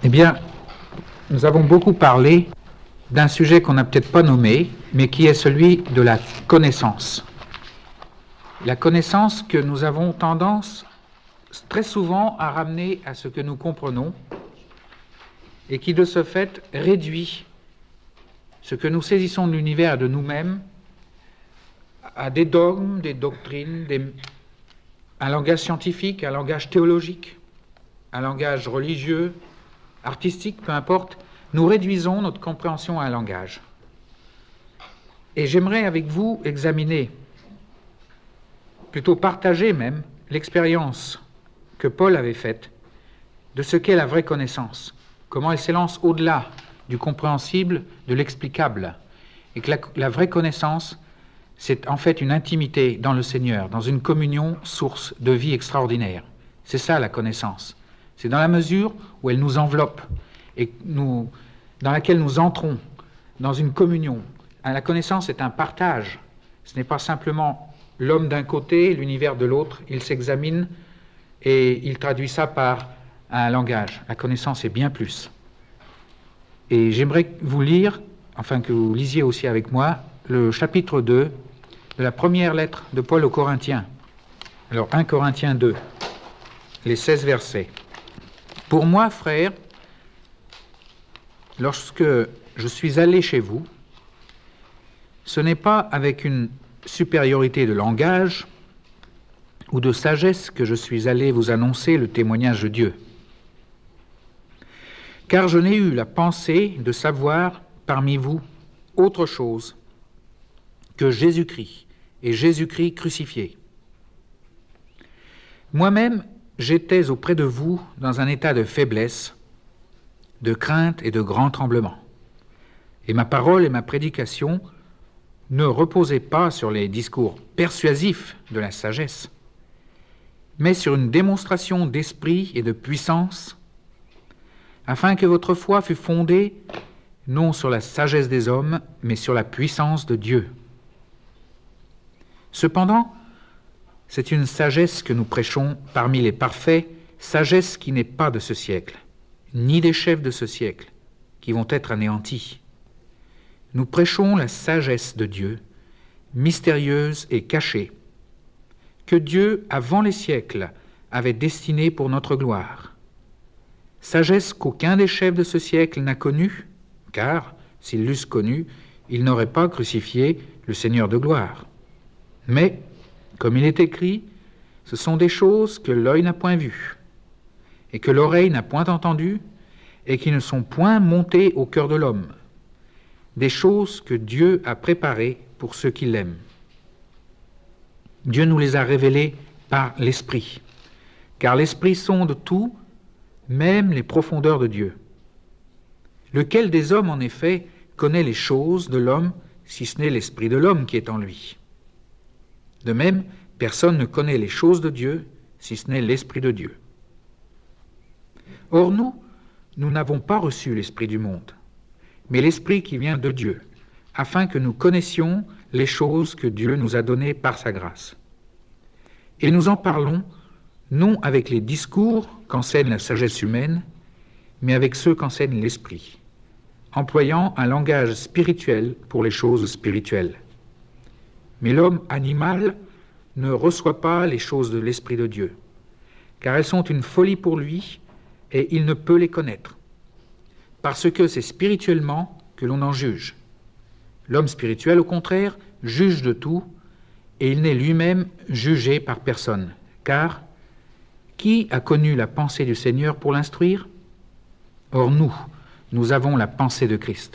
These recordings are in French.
Eh bien, nous avons beaucoup parlé d'un sujet qu'on n'a peut-être pas nommé, mais qui est celui de la connaissance. La connaissance que nous avons tendance très souvent à ramener à ce que nous comprenons et qui, de ce fait, réduit ce que nous saisissons de l'univers et de nous-mêmes à des dogmes, des doctrines, un langage scientifique, un langage théologique, un langage religieux, artistique, peu importe. Nous réduisons notre compréhension à un langage. Et j'aimerais avec vous examiner, plutôt partager même, l'expérience que Paul avait faite de ce qu'est la vraie connaissance, comment elle s'élance au-delà du compréhensible, de l'explicable, et que la vraie connaissance, c'est en fait une intimité dans le Seigneur, dans une communion source de vie extraordinaire. C'est ça la connaissance. C'est dans la mesure où elle nous enveloppe et dans laquelle nous entrons dans une communion. La connaissance est un partage. Ce n'est pas simplement l'homme d'un côté, l'univers de l'autre. Il s'examine et il traduit ça par un langage. La connaissance est bien plus. Et j'aimerais vous lire, enfin que vous lisiez aussi avec moi, le chapitre 2 de la première lettre de Paul aux Corinthiens. Alors 1 Corinthiens 2, les 16 versets. « Pour moi, frères, lorsque je suis allé chez vous, ce n'est pas avec une supériorité de langage ou de sagesse que je suis allé vous annoncer le témoignage de Dieu. Car je n'ai eu la pensée de savoir parmi vous autre chose que Jésus-Christ et Jésus-Christ crucifié. Moi-même, j'étais auprès de vous dans un état de faiblesse, de crainte et de grand tremblement. Et ma parole et ma prédication ne reposaient pas sur les discours persuasifs de la sagesse, mais sur une démonstration d'esprit et de puissance, afin que votre foi fût fondée non sur la sagesse des hommes, mais sur la puissance de Dieu. Cependant, c'est une sagesse que nous prêchons parmi les parfaits, sagesse qui n'est pas de ce siècle, ni des chefs de ce siècle, qui vont être anéantis. Nous prêchons la sagesse de Dieu, mystérieuse et cachée, que Dieu, avant les siècles, avait destinée pour notre gloire. Sagesse qu'aucun des chefs de ce siècle n'a connue, car, s'ils l'eussent connue, ils n'auraient pas crucifié le Seigneur de gloire. Mais, comme il est écrit, ce sont des choses que l'œil n'a point vues, et que l'oreille n'a point entendues, et qui ne sont point montées au cœur de l'homme, des choses que Dieu a préparées pour ceux qui l'aiment. Dieu nous les a révélées par l'Esprit, car l'Esprit sonde tout, même les profondeurs de Dieu. Lequel des hommes, en effet, connaît les choses de l'homme, si ce n'est l'Esprit de l'homme qui est en lui? De même, personne ne connaît les choses de Dieu, si ce n'est l'Esprit de Dieu. Or nous n'avons pas reçu l'Esprit du monde, mais l'Esprit qui vient de Dieu, afin que nous connaissions les choses que Dieu nous a données par sa grâce. Et nous en parlons, non avec les discours qu'enseigne la sagesse humaine, mais avec ceux qu'enseigne l'Esprit, employant un langage spirituel pour les choses spirituelles. Mais l'homme animal ne reçoit pas les choses de l'Esprit de Dieu, car elles sont une folie pour lui, et il ne peut les connaître, parce que c'est spirituellement que l'on en juge. L'homme spirituel, au contraire, juge de tout, et il n'est lui-même jugé par personne, car qui a connu la pensée du Seigneur pour l'instruire? Or nous avons la pensée de Christ.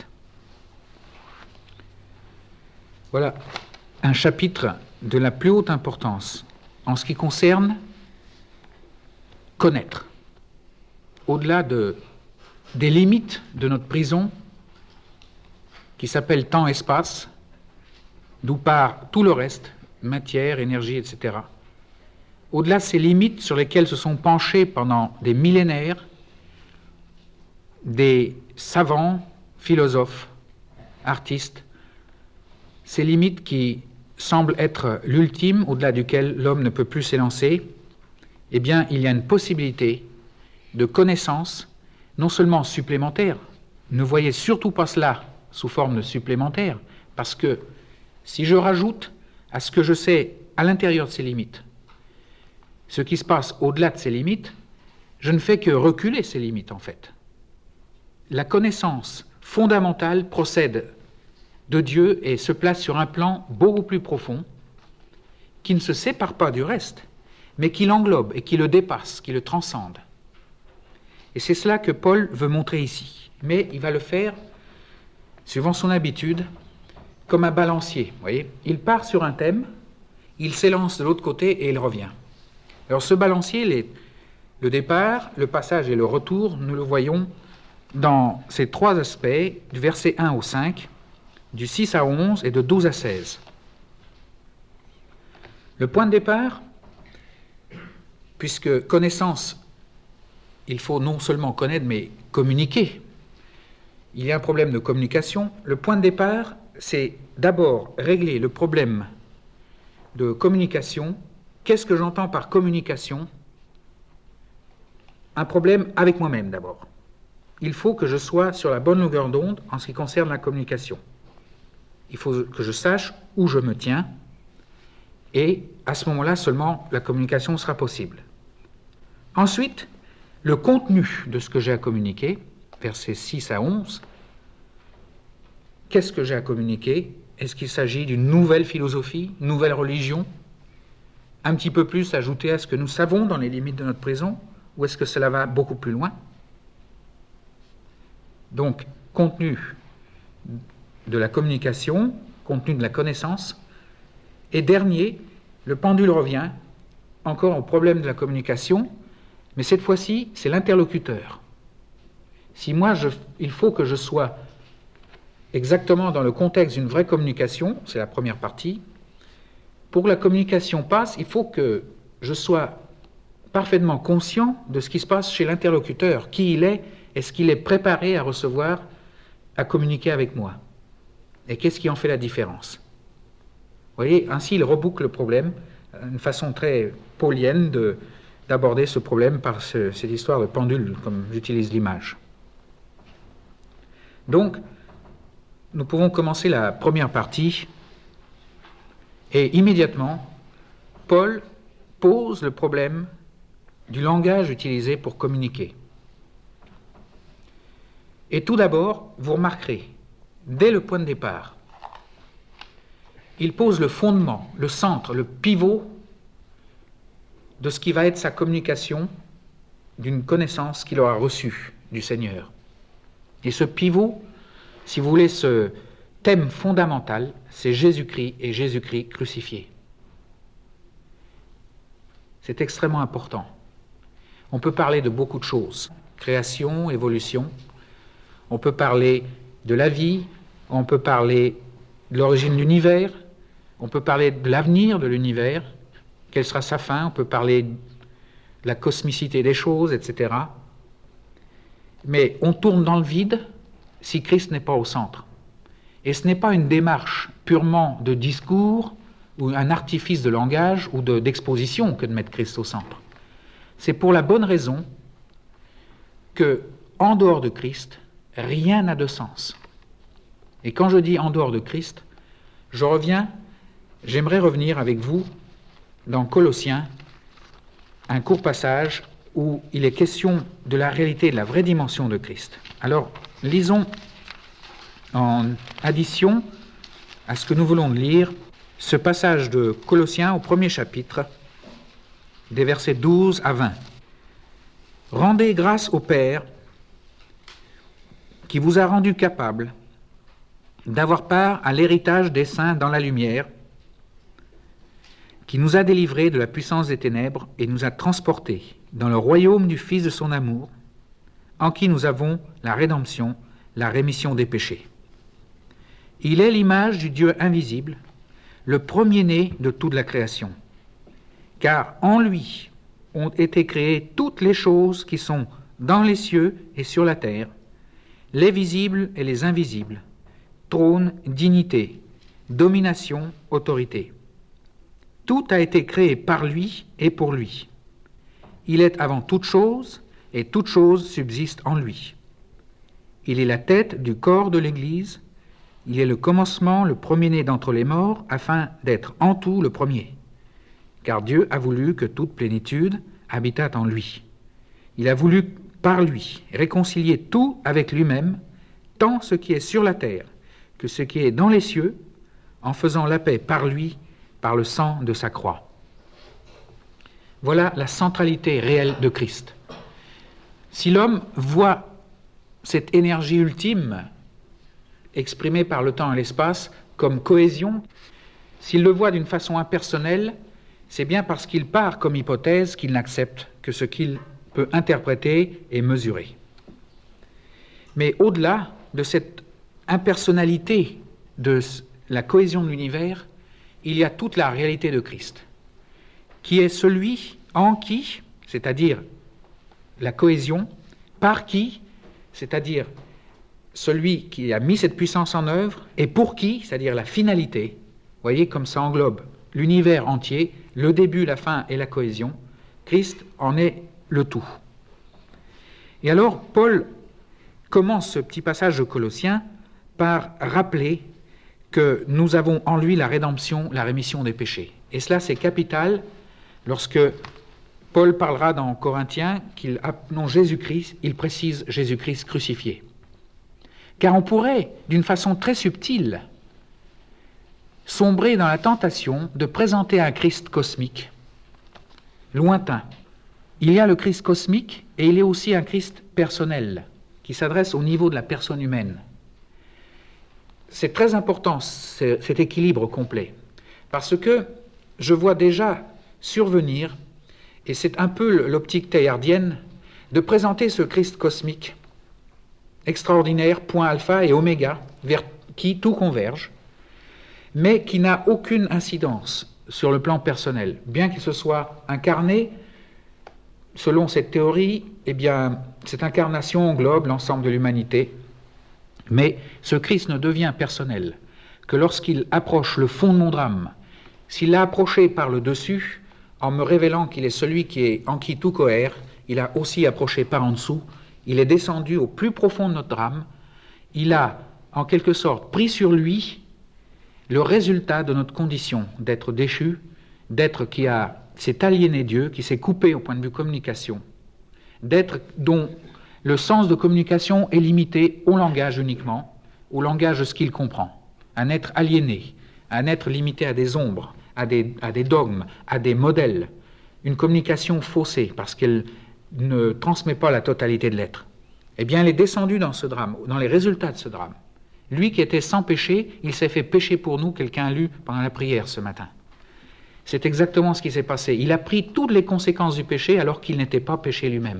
Voilà un chapitre de la plus haute importance en ce qui concerne connaître, au-delà des limites de notre prison qui s'appelle temps-espace, d'où part tout le reste, matière, énergie, etc. Au-delà de ces limites sur lesquelles se sont penchés pendant des millénaires des savants, philosophes, artistes, ces limites qui semblent être l'ultime, au-delà duquel l'homme ne peut plus s'élancer, eh bien, il y a une possibilité de connaissance non seulement supplémentaire, ne voyez surtout pas cela sous forme de supplémentaire, parce que si je rajoute à ce que je sais à l'intérieur de ces limites, ce qui se passe au-delà de ces limites, je ne fais que reculer ces limites en fait. La connaissance fondamentale procède de Dieu et se place sur un plan beaucoup plus profond, qui ne se sépare pas du reste, mais qui l'englobe et qui le dépasse, qui le transcende. Et c'est cela que Paul veut montrer ici. Mais il va le faire, suivant son habitude, comme un balancier. Vous voyez, il part sur un thème, il s'élance de l'autre côté et il revient. Alors ce balancier, le départ, le passage et le retour, nous le voyons dans ces trois aspects, du verset 1 au 5, du 6 à 11 et de 12 à 16. Le point de départ, puisque connaissance, il faut non seulement connaître, mais communiquer. Il y a un problème de communication. Le point de départ, c'est d'abord régler le problème de communication. Qu'est-ce que j'entends par communication ? Un problème avec moi-même d'abord. Il faut que je sois sur la bonne longueur d'onde en ce qui concerne la communication. Il faut que je sache où je me tiens, et à ce moment-là seulement la communication sera possible. Ensuite, le contenu de ce que j'ai à communiquer, versets 6 à 11, qu'est-ce que j'ai à communiquer ? Est-ce qu'il s'agit d'une nouvelle philosophie, une nouvelle religion, un petit peu plus ajouté à ce que nous savons dans les limites de notre prison, ou est-ce que cela va beaucoup plus loin ? Donc, contenu de la communication, contenu de la connaissance, et dernier, le pendule revient encore au problème de la communication, mais cette fois-ci, c'est l'interlocuteur. Si moi, il faut que je sois exactement dans le contexte d'une vraie communication, c'est la première partie, pour que la communication passe, il faut que je sois parfaitement conscient de ce qui se passe chez l'interlocuteur, qui il est-ce qu'il est préparé à recevoir, à communiquer avec moi ? Et qu'est-ce qui en fait la différence ? Vous voyez, ainsi il reboucle le problème, une façon très paulienne d'aborder ce problème par cette histoire de pendule, comme j'utilise l'image. Donc, nous pouvons commencer la première partie, et immédiatement, Paul pose le problème du langage utilisé pour communiquer. Et tout d'abord, vous remarquerez, dès le point de départ, il pose le fondement, le centre, le pivot de ce qui va être sa communication d'une connaissance qu'il aura reçue du Seigneur. Et ce pivot, si vous voulez, ce thème fondamental, c'est Jésus-Christ et Jésus-Christ crucifié. C'est extrêmement important. On peut parler de beaucoup de choses, création, évolution, on peut parler de la vie, on peut parler de l'origine de l'univers, on peut parler de l'avenir de l'univers, quelle sera sa fin, on peut parler de la cosmicité des choses, etc. Mais on tourne dans le vide si Christ n'est pas au centre. Et ce n'est pas une démarche purement de discours ou un artifice de langage ou d'exposition que de mettre Christ au centre. C'est pour la bonne raison que, en dehors de Christ, rien n'a de sens. Et quand je dis en dehors de Christ, j'aimerais revenir avec vous dans Colossiens, un court passage où il est question de la réalité, de la vraie dimension de Christ. Alors, lisons en addition à ce que nous voulons lire ce passage de Colossiens au premier chapitre, des versets 12 à 20. « Rendez grâce au Père qui vous a rendu capable d'avoir part à l'héritage des saints dans la lumière, qui nous a délivrés de la puissance des ténèbres et nous a transportés dans le royaume du Fils de son amour, en qui nous avons la rédemption, la rémission des péchés. Il est l'image du Dieu invisible, le premier-né de toute la création. Car en lui ont été créées toutes les choses qui sont dans les cieux et sur la terre, les visibles et les invisibles, trône, dignité, domination, autorité. Tout a été créé par lui et pour lui. Il est avant toute chose, et toute chose subsiste en lui. Il est la tête du corps de l'Église, il est le commencement, le premier-né d'entre les morts, afin d'être en tout le premier. Car Dieu a voulu que toute plénitude habitât en lui. Il a voulu, par lui, réconcilier tout avec lui-même, tant ce qui est sur la terre que ce qui est dans les cieux, en faisant la paix par lui, par le sang de sa croix. Voilà la centralité réelle de Christ. Si l'homme voit cette énergie ultime, exprimée par le temps et l'espace, comme cohésion, s'il le voit d'une façon impersonnelle, c'est bien parce qu'il part comme hypothèse qu'il n'accepte que ce qu'il peut interpréter et mesurer. Mais au-delà de cette impersonnalité de la cohésion de l'univers, il y a toute la réalité de Christ, qui est celui en qui, c'est-à-dire la cohésion, par qui, c'est-à-dire celui qui a mis cette puissance en œuvre, et pour qui, c'est-à-dire la finalité. Vous voyez comme ça englobe l'univers entier, le début, la fin et la cohésion. Christ en est le tout. Et alors, Paul commence ce petit passage de Colossiens par rappeler que nous avons en lui la rédemption, la rémission des péchés. Et cela, c'est capital lorsque Paul parlera dans Corinthiens qu'il appelons Jésus-Christ, il précise Jésus-Christ crucifié. Car on pourrait, d'une façon très subtile, sombrer dans la tentation de présenter un Christ cosmique, lointain. Il y a le Christ cosmique et il y a aussi un Christ personnel, qui s'adresse au niveau de la personne humaine. C'est très important, cet équilibre complet, parce que je vois déjà survenir, et c'est un peu l'optique théardienne, de présenter ce Christ cosmique, extraordinaire, point alpha et oméga, vers qui tout converge, mais qui n'a aucune incidence sur le plan personnel. Bien qu'il se soit incarné, selon cette théorie, eh bien, cette incarnation englobe l'ensemble de l'humanité, mais ce Christ ne devient personnel que lorsqu'il approche le fond de mon drame. S'il l'a approché par le dessus, en me révélant qu'il est celui en qui tout cohère, il a aussi approché par en dessous, il est descendu au plus profond de notre drame, il a, en quelque sorte, pris sur lui le résultat de notre condition d'être déchu, d'être qui s'est aliéné Dieu, qui s'est coupé au point de vue communication, d'être dont le sens de communication est limité au langage uniquement, au langage de ce qu'il comprend, un être aliéné, un être limité à des ombres, à des dogmes, à des modèles, une communication faussée parce qu'elle ne transmet pas la totalité de l'être. Eh bien, elle est descendue dans ce drame, dans les résultats de ce drame. Lui qui était sans péché, il s'est fait pécher pour nous, quelqu'un a lu pendant la prière ce matin. C'est exactement ce qui s'est passé. Il a pris toutes les conséquences du péché alors qu'il n'était pas péché lui-même.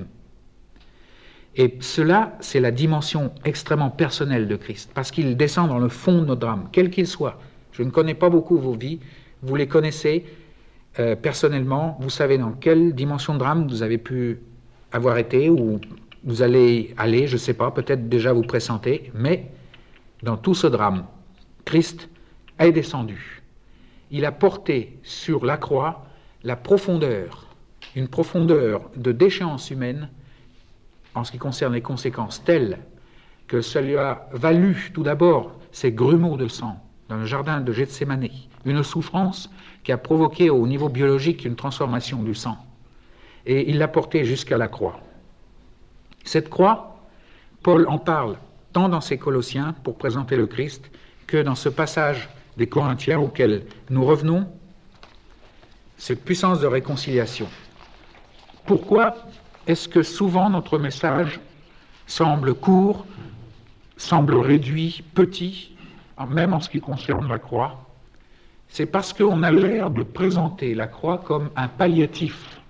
Et cela, c'est la dimension extrêmement personnelle de Christ, parce qu'il descend dans le fond de nos drames, quel qu'il soit. Je ne connais pas beaucoup vos vies, vous les connaissez personnellement, vous savez dans quelle dimension de drame vous avez pu avoir été, ou vous allez aller, je ne sais pas, peut-être déjà vous pressentez, mais dans tout ce drame, Christ est descendu. Il a porté sur la croix la profondeur, une profondeur de déchéance humaine en ce qui concerne les conséquences telles que cela valu tout d'abord ces grumeaux de sang dans le jardin de Gethsémani, une souffrance qui a provoqué au niveau biologique une transformation du sang. Et il l'a porté jusqu'à la croix. Cette croix, Paul en parle tant dans ses Colossiens pour présenter le Christ que dans ce passage des Corinthiens auquel nous revenons, cette puissance de réconciliation. Pourquoi est-ce que souvent notre message semble court, semble réduit, petit, même en ce qui concerne la croix? C'est parce qu'on a l'air de présenter la croix comme un palliatif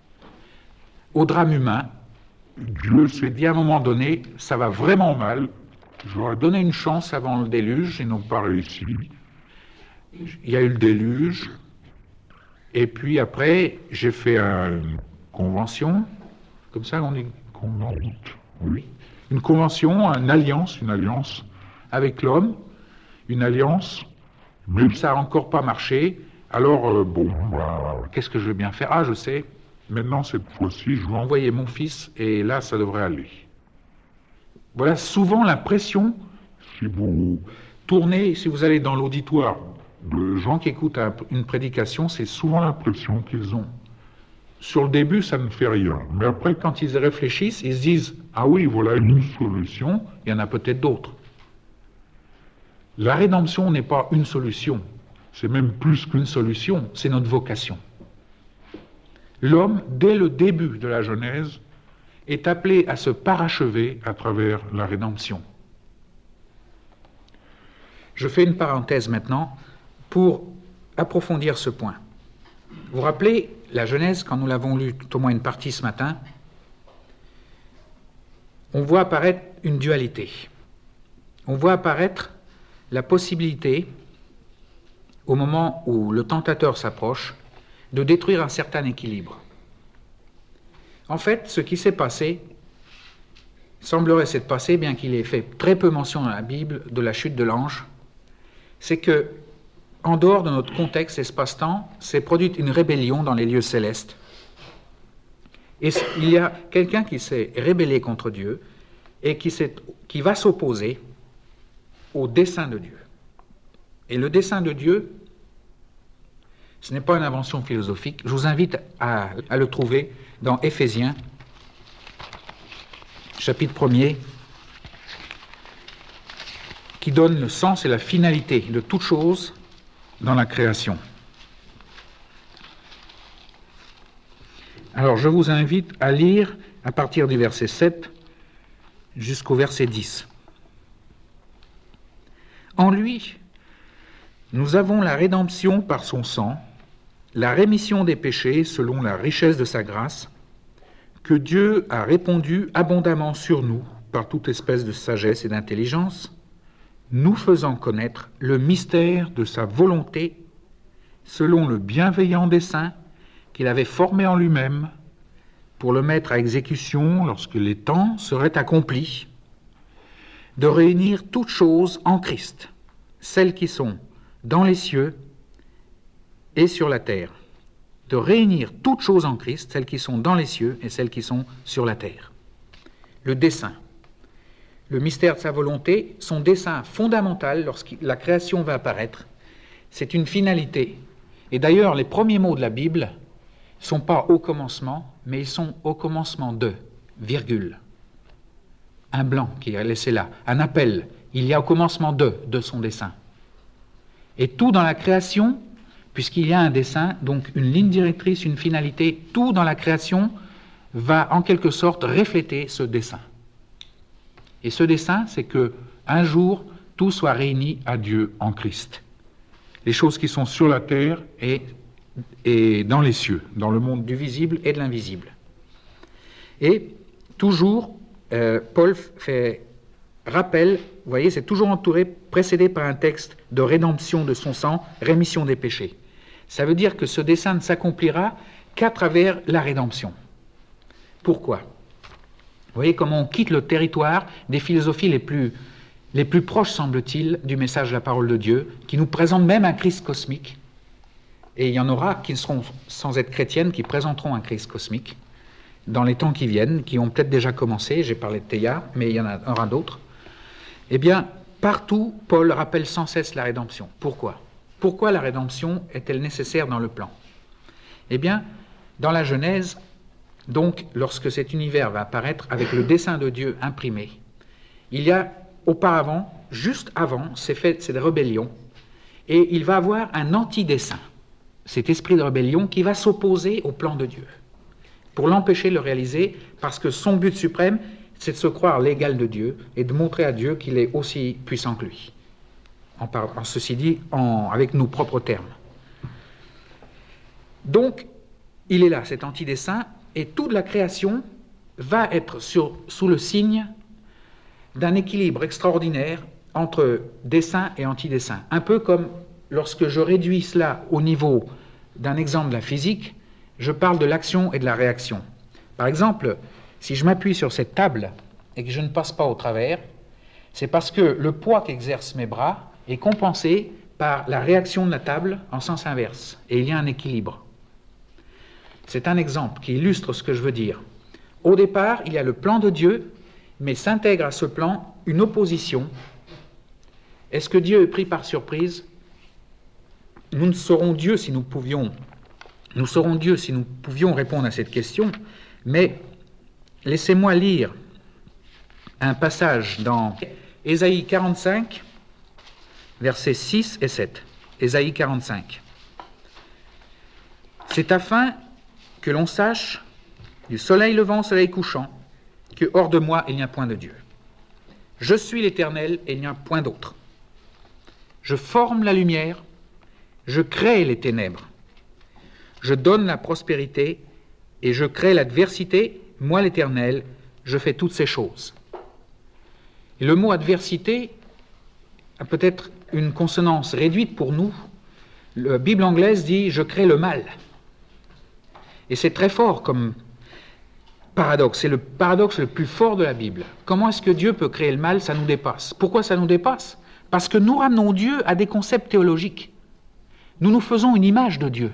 au drame humain. Dieu s'est dit à un moment donné, ça va vraiment mal, je leur ai donné une chance avant le déluge, ils n'ont pas réussi. Il y a eu le déluge, et puis après, j'ai fait une convention, comme ça on dit, oui, une convention, une alliance avec l'homme, une alliance, mais ça n'a encore pas marché. Alors, qu'est-ce que je veux bien faire? Ah, je sais, maintenant cette fois-ci, je vais envoyer mon fils et là, ça devrait aller. Voilà souvent l'impression, si vous tournez, si vous allez dans l'auditoire de gens qui écoutent une prédication, c'est souvent l'impression qu'ils ont. Sur le début, ça ne fait rien. Mais après, quand ils réfléchissent, ils se disent « Ah oui, voilà une solution, il y en a peut-être d'autres. » La rédemption n'est pas une solution, c'est même plus qu'une solution, c'est notre vocation. L'homme, dès le début de la Genèse, est appelé à se parachever à travers la rédemption. Je fais une parenthèse maintenant pour approfondir ce point. Vous vous rappelez, la Genèse, quand nous l'avons lu tout au moins une partie ce matin, on voit apparaître une dualité. On voit apparaître la possibilité, au moment où le tentateur s'approche, de détruire un certain équilibre. En fait, ce qui s'est passé semblerait s'être passé, bien qu'il ait fait très peu mention dans la Bible de la chute de l'ange, c'est que, en dehors de notre contexte espace-temps, s'est produite une rébellion dans les lieux célestes. Et il y a quelqu'un qui s'est rébellé contre Dieu et qui va s'opposer au dessein de Dieu. Et le dessein de Dieu, ce n'est pas une invention philosophique. Je vous invite à le trouver dans Éphésiens, chapitre 1er, qui donne le sens et la finalité de toute chose dans la création. Alors, je vous invite à lire à partir du verset 7 jusqu'au verset 10. En lui, nous avons la rédemption par son sang, la rémission des péchés selon la richesse de sa grâce, que Dieu a répandue abondamment sur nous par toute espèce de sagesse et d'intelligence, nous faisant connaître le mystère de sa volonté selon le bienveillant dessein qu'il avait formé en lui-même pour le mettre à exécution lorsque les temps seraient accomplis, de réunir toutes choses en Christ, celles qui sont dans les cieux et sur la terre. De réunir toutes choses en Christ, celles qui sont dans les cieux et celles qui sont sur la terre. Le dessein. Le mystère de sa volonté, son dessein fondamental lorsque la création va apparaître, c'est une finalité. Et d'ailleurs, les premiers mots de la Bible ne sont pas au commencement, mais ils sont au commencement de, virgule. Un blanc qui est laissé là, un appel. Il y a au commencement de son dessein. Et tout dans la création, puisqu'il y a un dessein, donc une ligne directrice, une finalité, tout dans la création va en quelque sorte refléter ce dessein. Et ce dessein, c'est que un jour, tout soit réuni à Dieu en Christ. Les choses qui sont sur la terre et dans les cieux, dans le monde du visible et de l'invisible. Et toujours, Paul fait rappel, vous voyez, c'est toujours précédé par un texte de rédemption de son sang, rémission des péchés. Ça veut dire que ce dessein ne s'accomplira qu'à travers la rédemption. Pourquoi ? Vous voyez comment on quitte le territoire des philosophies les plus proches, semble-t-il, du message de la parole de Dieu, qui nous présentent même un Christ cosmique. Et il y en aura qui seront, sans être chrétiennes, qui présenteront un Christ cosmique dans les temps qui viennent, qui ont peut-être déjà commencé. J'ai parlé de Théa, mais il y en aura d'autres. Eh bien, partout, Paul rappelle sans cesse la rédemption. Pourquoi ? Pourquoi la rédemption est-elle nécessaire dans le plan ? Eh bien, dans la Genèse, donc, lorsque cet univers va apparaître avec le dessein de Dieu imprimé, il y a auparavant, juste avant, cette rébellion, et il va avoir un anti-dessein, cet esprit de rébellion qui va s'opposer au plan de Dieu, pour l'empêcher de le réaliser, parce que son but suprême, c'est de se croire l'égal de Dieu et de montrer à Dieu qu'il est aussi puissant que lui. En ceci dit, avec nos propres termes. Donc, il est là, cet anti-dessein, et toute la création va être sous le signe d'un équilibre extraordinaire entre dessein et anti-dessein. Un peu comme lorsque je réduis cela au niveau d'un exemple de la physique, je parle de l'action et de la réaction. Par exemple, si je m'appuie sur cette table et que je ne passe pas au travers, c'est parce que le poids qu'exercent mes bras est compensé par la réaction de la table en sens inverse. Et il y a un équilibre. C'est un exemple qui illustre ce que je veux dire. Au départ, il y a le plan de Dieu, mais s'intègre à ce plan une opposition. Est-ce que Dieu est pris par surprise? Nous ne saurons Dieu si nous pouvions répondre à cette question, mais laissez-moi lire un passage dans Ésaïe 45, versets 6 et 7. Ésaïe 45. C'est afin que l'on sache, du soleil levant au soleil couchant, que hors de moi il n'y a point de Dieu. Je suis l'Éternel et il n'y a point d'autre. Je forme la lumière, je crée les ténèbres. Je donne la prospérité et je crée l'adversité. Moi, l'Éternel, je fais toutes ces choses. Et le mot adversité a peut-être une consonance réduite pour nous. La Bible anglaise dit « je crée le mal ». Et c'est très fort comme paradoxe. C'est le paradoxe le plus fort de la Bible. Comment est-ce que Dieu peut créer le mal? Ça nous dépasse. Pourquoi ça nous dépasse? Parce que nous ramenons Dieu à des concepts théologiques. Nous nous faisons une image de Dieu.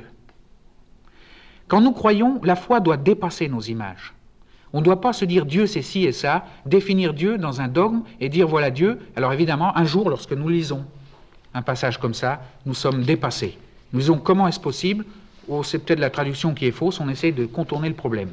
Quand nous croyons, la foi doit dépasser nos images. On ne doit pas se dire Dieu c'est ci et ça, définir Dieu dans un dogme et dire voilà Dieu. Alors évidemment, un jour, lorsque nous lisons un passage comme ça, nous sommes dépassés. Nous disons comment est-ce possible? Ou c'est peut-être la traduction qui est fausse, on essaie de contourner le problème.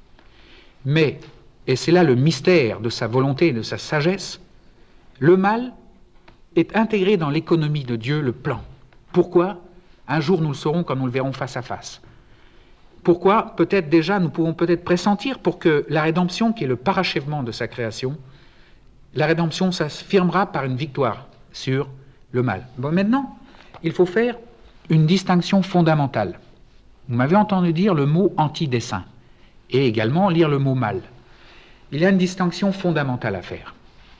Mais, et c'est là le mystère de sa volonté et de sa sagesse, le mal est intégré dans l'économie de Dieu, le plan. Pourquoi? Un jour nous le saurons quand nous le verrons face à face. Pourquoi? Peut-être déjà, nous pouvons peut-être pressentir pour que la rédemption, qui est le parachèvement de sa création, la rédemption s'affirmera par une victoire sur le mal. Bon, maintenant, il faut faire une distinction fondamentale. Vous m'avez entendu dire le mot anti-dessein et également lire le mot mal. Il y a une distinction fondamentale à faire.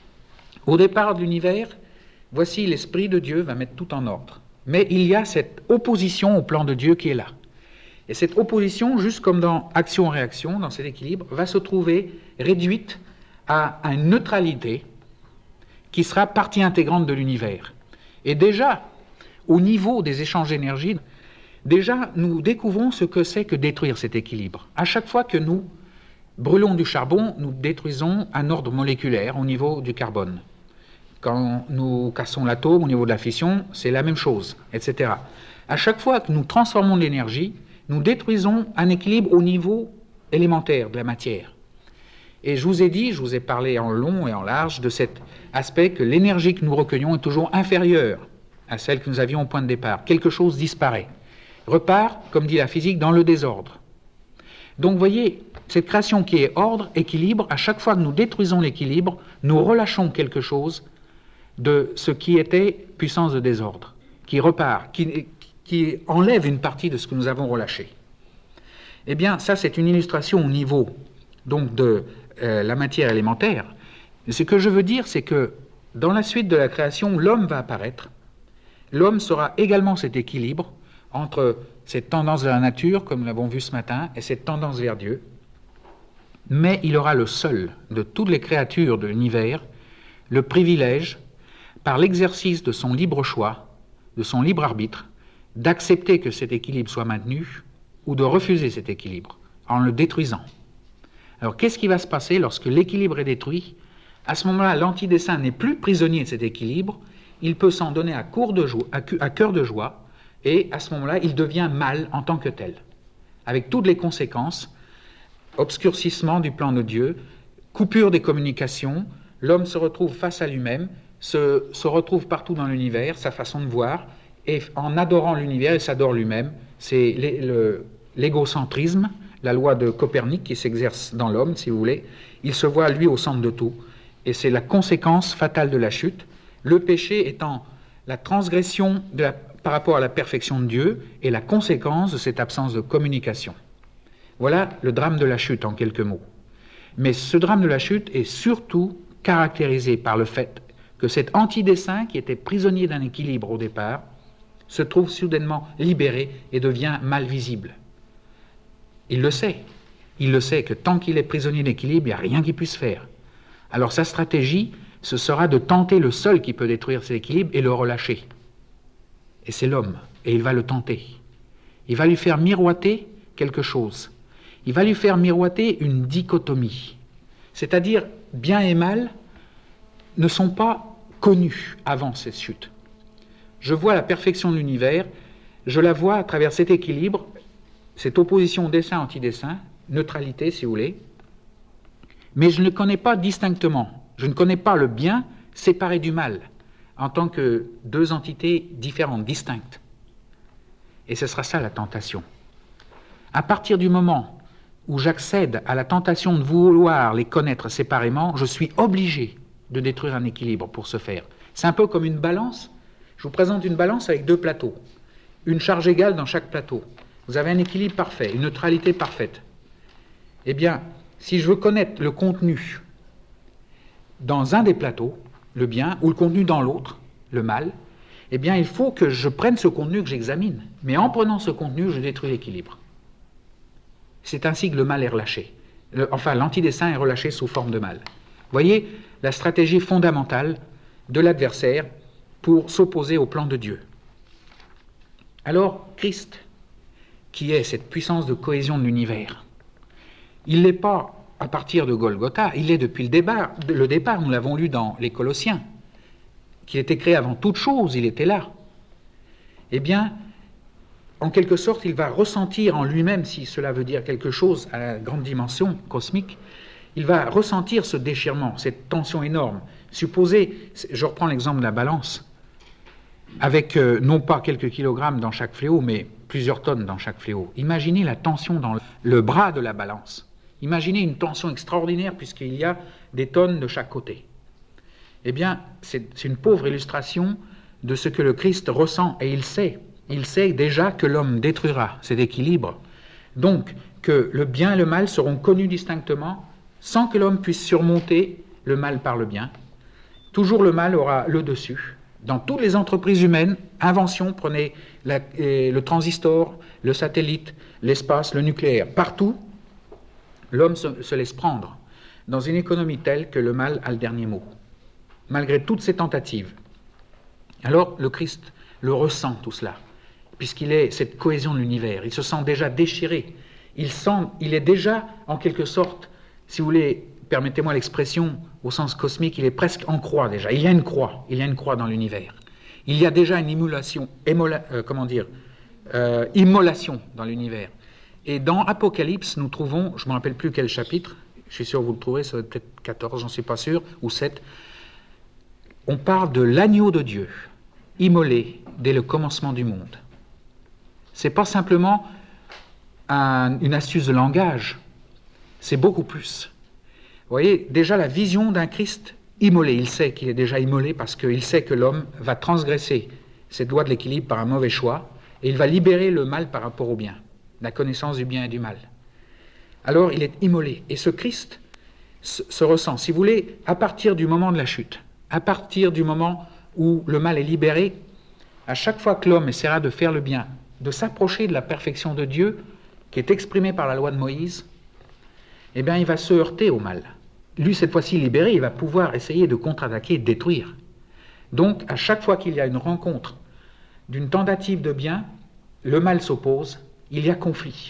Au départ de l'univers, voici l'Esprit de Dieu va mettre tout en ordre. Mais il y a cette opposition au plan de Dieu qui est là. Et cette opposition, juste comme dans action-réaction, dans cet équilibre, va se trouver réduite à une neutralité qui sera partie intégrante de l'univers. Et déjà, au niveau des échanges d'énergie, déjà, nous découvrons ce que c'est que détruire cet équilibre. À chaque fois que nous brûlons du charbon, nous détruisons un ordre moléculaire au niveau du carbone. Quand nous cassons l'atome au niveau de la fission, c'est la même chose, etc. À chaque fois que nous transformons de l'énergie, nous détruisons un équilibre au niveau élémentaire de la matière. Et je vous ai parlé en long et en large de cet aspect que l'énergie que nous recueillons est toujours inférieure à celle que nous avions au point de départ. Quelque chose disparaît, repart, comme dit la physique, dans le désordre. Donc vous voyez, cette création qui est ordre, équilibre, à chaque fois que nous détruisons l'équilibre, nous relâchons quelque chose de ce qui était puissance de désordre, qui repart, qui enlève une partie de ce que nous avons relâché. Eh bien, ça c'est une illustration au niveau donc de la matière élémentaire. Ce que je veux dire, c'est que dans la suite de la création, l'homme va apparaître. L'homme sera également cet équilibre entre cette tendance de la nature, comme nous l'avons vu ce matin, et cette tendance vers Dieu. Mais il aura le seul de toutes les créatures de l'univers le privilège, par l'exercice de son libre choix, de son libre arbitre, d'accepter que cet équilibre soit maintenu ou de refuser cet équilibre en le détruisant. Alors qu'est-ce qui va se passer lorsque l'équilibre est détruit? À ce moment-là, l'antidessein n'est plus prisonnier de cet équilibre, il peut s'en donner à cœur de joie, et à ce moment-là, il devient mal en tant que tel, avec toutes les conséquences, obscurcissement du plan de Dieu, coupure des communications, l'homme se retrouve face à lui-même, se retrouve partout dans l'univers, sa façon de voir, et en adorant l'univers, il s'adore lui-même. C'est l'égocentrisme, la loi de Copernic qui s'exerce dans l'homme, si vous voulez. Il se voit, lui, au centre de tout. Et c'est la conséquence fatale de la chute. Le péché étant la transgression par rapport à la perfection de Dieu et la conséquence de cette absence de communication. Voilà le drame de la chute, en quelques mots. Mais ce drame de la chute est surtout caractérisé par le fait que cet antidessein, qui était prisonnier d'un équilibre au départ, se trouve soudainement libéré et devient mal visible. Il le sait que tant qu'il est prisonnier d'équilibre, il n'y a rien qu'il puisse faire. Alors sa stratégie, ce sera de tenter le seul qui peut détruire cet équilibre et le relâcher. Et c'est l'homme, et il va le tenter. Il va lui faire miroiter quelque chose. Il va lui faire miroiter une dichotomie. C'est-à-dire, bien et mal ne sont pas connus avant cette chute. Je vois la perfection de l'univers, je la vois à travers cet équilibre, cette opposition dessein-antidessein, neutralité si vous voulez, mais je ne le connais pas distinctement. Je ne connais pas le bien séparé du mal, en tant que deux entités différentes, distinctes. Et ce sera ça la tentation. À partir du moment où j'accède à la tentation de vouloir les connaître séparément, je suis obligé de détruire un équilibre pour ce faire. C'est un peu comme une balance. Je vous présente une balance avec deux plateaux. Une charge égale dans chaque plateau. Vous avez un équilibre parfait, une neutralité parfaite. Eh bien, si je veux connaître le contenu dans un des plateaux, le bien, ou le contenu dans l'autre, le mal, eh bien, il faut que je prenne ce contenu que j'examine. Mais en prenant ce contenu, je détruis l'équilibre. C'est ainsi que le mal est relâché. L'antidessein est relâché sous forme de mal. Vous voyez la stratégie fondamentale de l'adversaire pour s'opposer au plan de Dieu. Alors, Christ, qui est cette puissance de cohésion de l'univers, il n'est pas à partir de Golgotha, il est depuis le départ, nous l'avons lu dans les Colossiens, qu'il était créé avant toute chose, il était là. Eh bien, en quelque sorte, il va ressentir en lui-même, si cela veut dire quelque chose à la grande dimension cosmique, il va ressentir ce déchirement, cette tension énorme. Supposez, je reprends l'exemple de la balance, avec non pas quelques kilogrammes dans chaque fléau, mais plusieurs tonnes dans chaque fléau. Imaginez la tension dans le bras de la balance. Imaginez une tension extraordinaire puisqu'il y a des tonnes de chaque côté. Eh bien, c'est une pauvre illustration de ce que le Christ ressent, et il sait. Il sait déjà que l'homme détruira cet équilibre. Donc, que le bien et le mal seront connus distinctement, sans que l'homme puisse surmonter le mal par le bien. Toujours le mal aura le dessus. Dans toutes les entreprises humaines, invention, prenez le transistor, le satellite, l'espace, le nucléaire, partout, l'homme se laisse prendre dans une économie telle que le mal a le dernier mot, malgré toutes ces tentatives. Alors le Christ le ressent tout cela, puisqu'il est cette cohésion de l'univers, il se sent déjà déchiré, il est déjà en quelque sorte, si vous voulez, permettez-moi l'expression au sens cosmique, il est presque en croix déjà, il y a une croix dans l'univers, il y a déjà une immolation dans l'univers. Et dans Apocalypse, nous trouvons, je ne me rappelle plus quel chapitre, je suis sûr que vous le trouverez, ça va être peut-être 14, j'en suis pas sûr, ou 7, on parle de l'agneau de Dieu, immolé dès le commencement du monde. Ce n'est pas simplement une astuce de langage, c'est beaucoup plus. Vous voyez, déjà la vision d'un Christ immolé, il sait qu'il est déjà immolé parce qu'il sait que l'homme va transgresser cette loi de l'équilibre par un mauvais choix, et il va libérer le mal par rapport au bien. La connaissance du bien et du mal. Alors il est immolé. Et ce Christ se ressent, si vous voulez, à partir du moment de la chute, à partir du moment où le mal est libéré, à chaque fois que l'homme essaiera de faire le bien, de s'approcher de la perfection de Dieu, qui est exprimée par la loi de Moïse, eh bien il va se heurter au mal. Lui, cette fois-ci libéré, il va pouvoir essayer de contre-attaquer et de détruire. Donc, à chaque fois qu'il y a une rencontre d'une tentative de bien, le mal s'oppose, il y a conflit.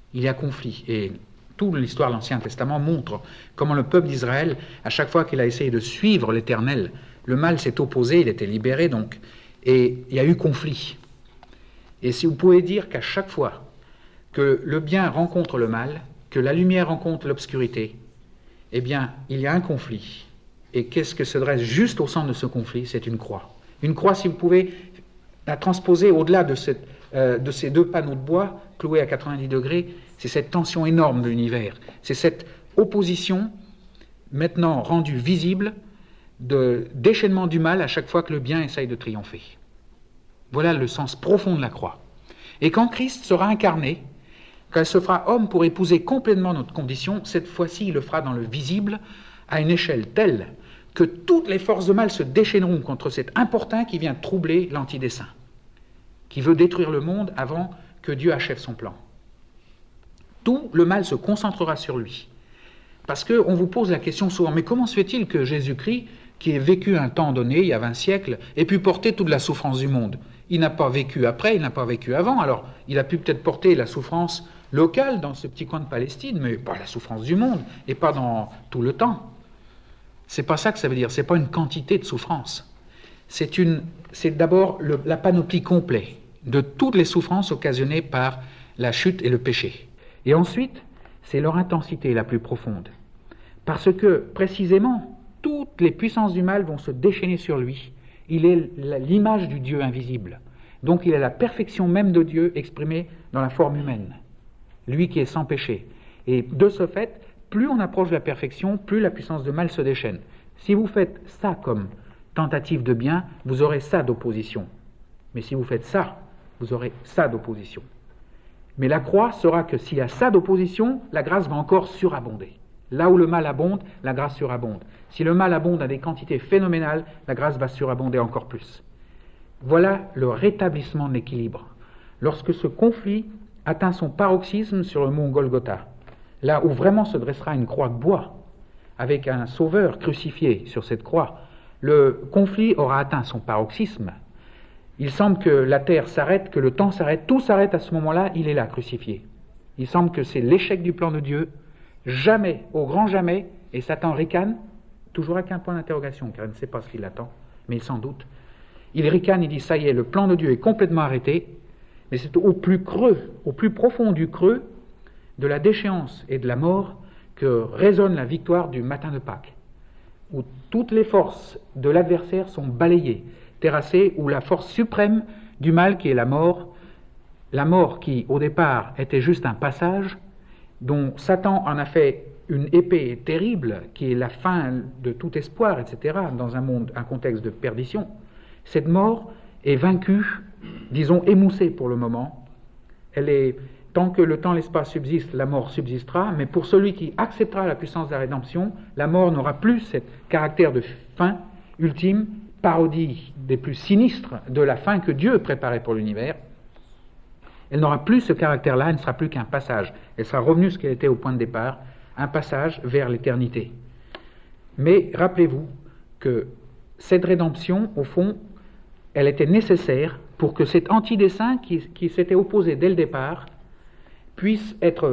Et toute l'histoire de l'Ancien Testament montre comment le peuple d'Israël, à chaque fois qu'il a essayé de suivre l'Éternel, le mal s'est opposé, il était libéré donc, et il y a eu conflit. Et si vous pouvez dire qu'à chaque fois que le bien rencontre le mal, que la lumière rencontre l'obscurité, eh bien, il y a un conflit. Et qu'est-ce que se dresse juste au centre de ce conflit? C'est une croix. Une croix, si vous pouvez la transposer au-delà de ces deux panneaux de bois cloués à 90 degrés, c'est cette tension énorme de l'univers. C'est cette opposition, maintenant rendue visible, de déchaînement du mal à chaque fois que le bien essaye de triompher. Voilà le sens profond de la croix. Et quand Christ sera incarné, quand il se fera homme pour épouser complètement notre condition, cette fois-ci il le fera dans le visible, à une échelle telle que toutes les forces de mal se déchaîneront contre cet importun qui vient troubler l'antidessein, qui veut détruire le monde avant que Dieu achève son plan. Tout le mal se concentrera sur lui. Parce qu'on vous pose la question souvent, mais comment se fait-il que Jésus-Christ, qui a vécu un temps donné, il y a 20 siècles, ait pu porter toute la souffrance du monde? Il n'a pas vécu après, il n'a pas vécu avant, alors il a pu peut-être porter la souffrance locale dans ce petit coin de Palestine, mais pas la souffrance du monde, et pas dans tout le temps. C'est pas ça que ça veut dire, c'est pas une quantité de souffrance. C'est d'abord la panoplie complète de toutes les souffrances occasionnées par la chute et le péché. Et ensuite, c'est leur intensité la plus profonde. Parce que, précisément, toutes les puissances du mal vont se déchaîner sur lui. Il est l'image du Dieu invisible. Donc il est la perfection même de Dieu exprimée dans la forme humaine. Lui qui est sans péché. Et de ce fait, plus on approche de la perfection, plus la puissance de mal se déchaîne. Si vous faites ça comme tentative de bien, vous aurez ça d'opposition. Mais si vous faites ça, vous aurez ça d'opposition. Mais la croix sera que s'il y a ça d'opposition, la grâce va encore surabonder. Là où le mal abonde, la grâce surabonde. Si le mal abonde à des quantités phénoménales, la grâce va surabonder encore plus. Voilà le rétablissement de l'équilibre. Lorsque ce conflit atteint son paroxysme sur le mont Golgotha, là où vraiment se dressera une croix de bois, avec un sauveur crucifié sur cette croix, le conflit aura atteint son paroxysme. Il semble que la terre s'arrête, que le temps s'arrête, tout s'arrête à ce moment-là, il est là, crucifié. Il semble que c'est l'échec du plan de Dieu, jamais, au grand jamais, et Satan ricane, toujours avec un point d'interrogation, car il ne sait pas ce qui l'attend, mais il s'en doute. Il ricane, il dit, ça y est, le plan de Dieu est complètement arrêté, mais c'est au plus creux, au plus profond du creux de la déchéance et de la mort que résonne la victoire du matin de Pâques, où toutes les forces de l'adversaire sont balayées, terrassées, où la force suprême du mal qui est la mort qui au départ était juste un passage, dont Satan en a fait une épée terrible, qui est la fin de tout espoir, etc., dans un contexte de perdition. Cette mort est vaincue, disons émoussée pour le moment. Elle est, tant que le temps et l'espace subsistent, la mort subsistera, mais pour celui qui acceptera la puissance de la rédemption, la mort n'aura plus ce caractère de fin ultime, parodie des plus sinistres de la fin que Dieu préparait pour l'univers. Elle n'aura plus ce caractère-là, elle ne sera plus qu'un passage. Elle sera revenue ce qu'elle était au point de départ, un passage vers l'éternité. Mais rappelez-vous que cette rédemption, au fond, elle était nécessaire pour que cet antidessein qui s'était opposé dès le départ puisse être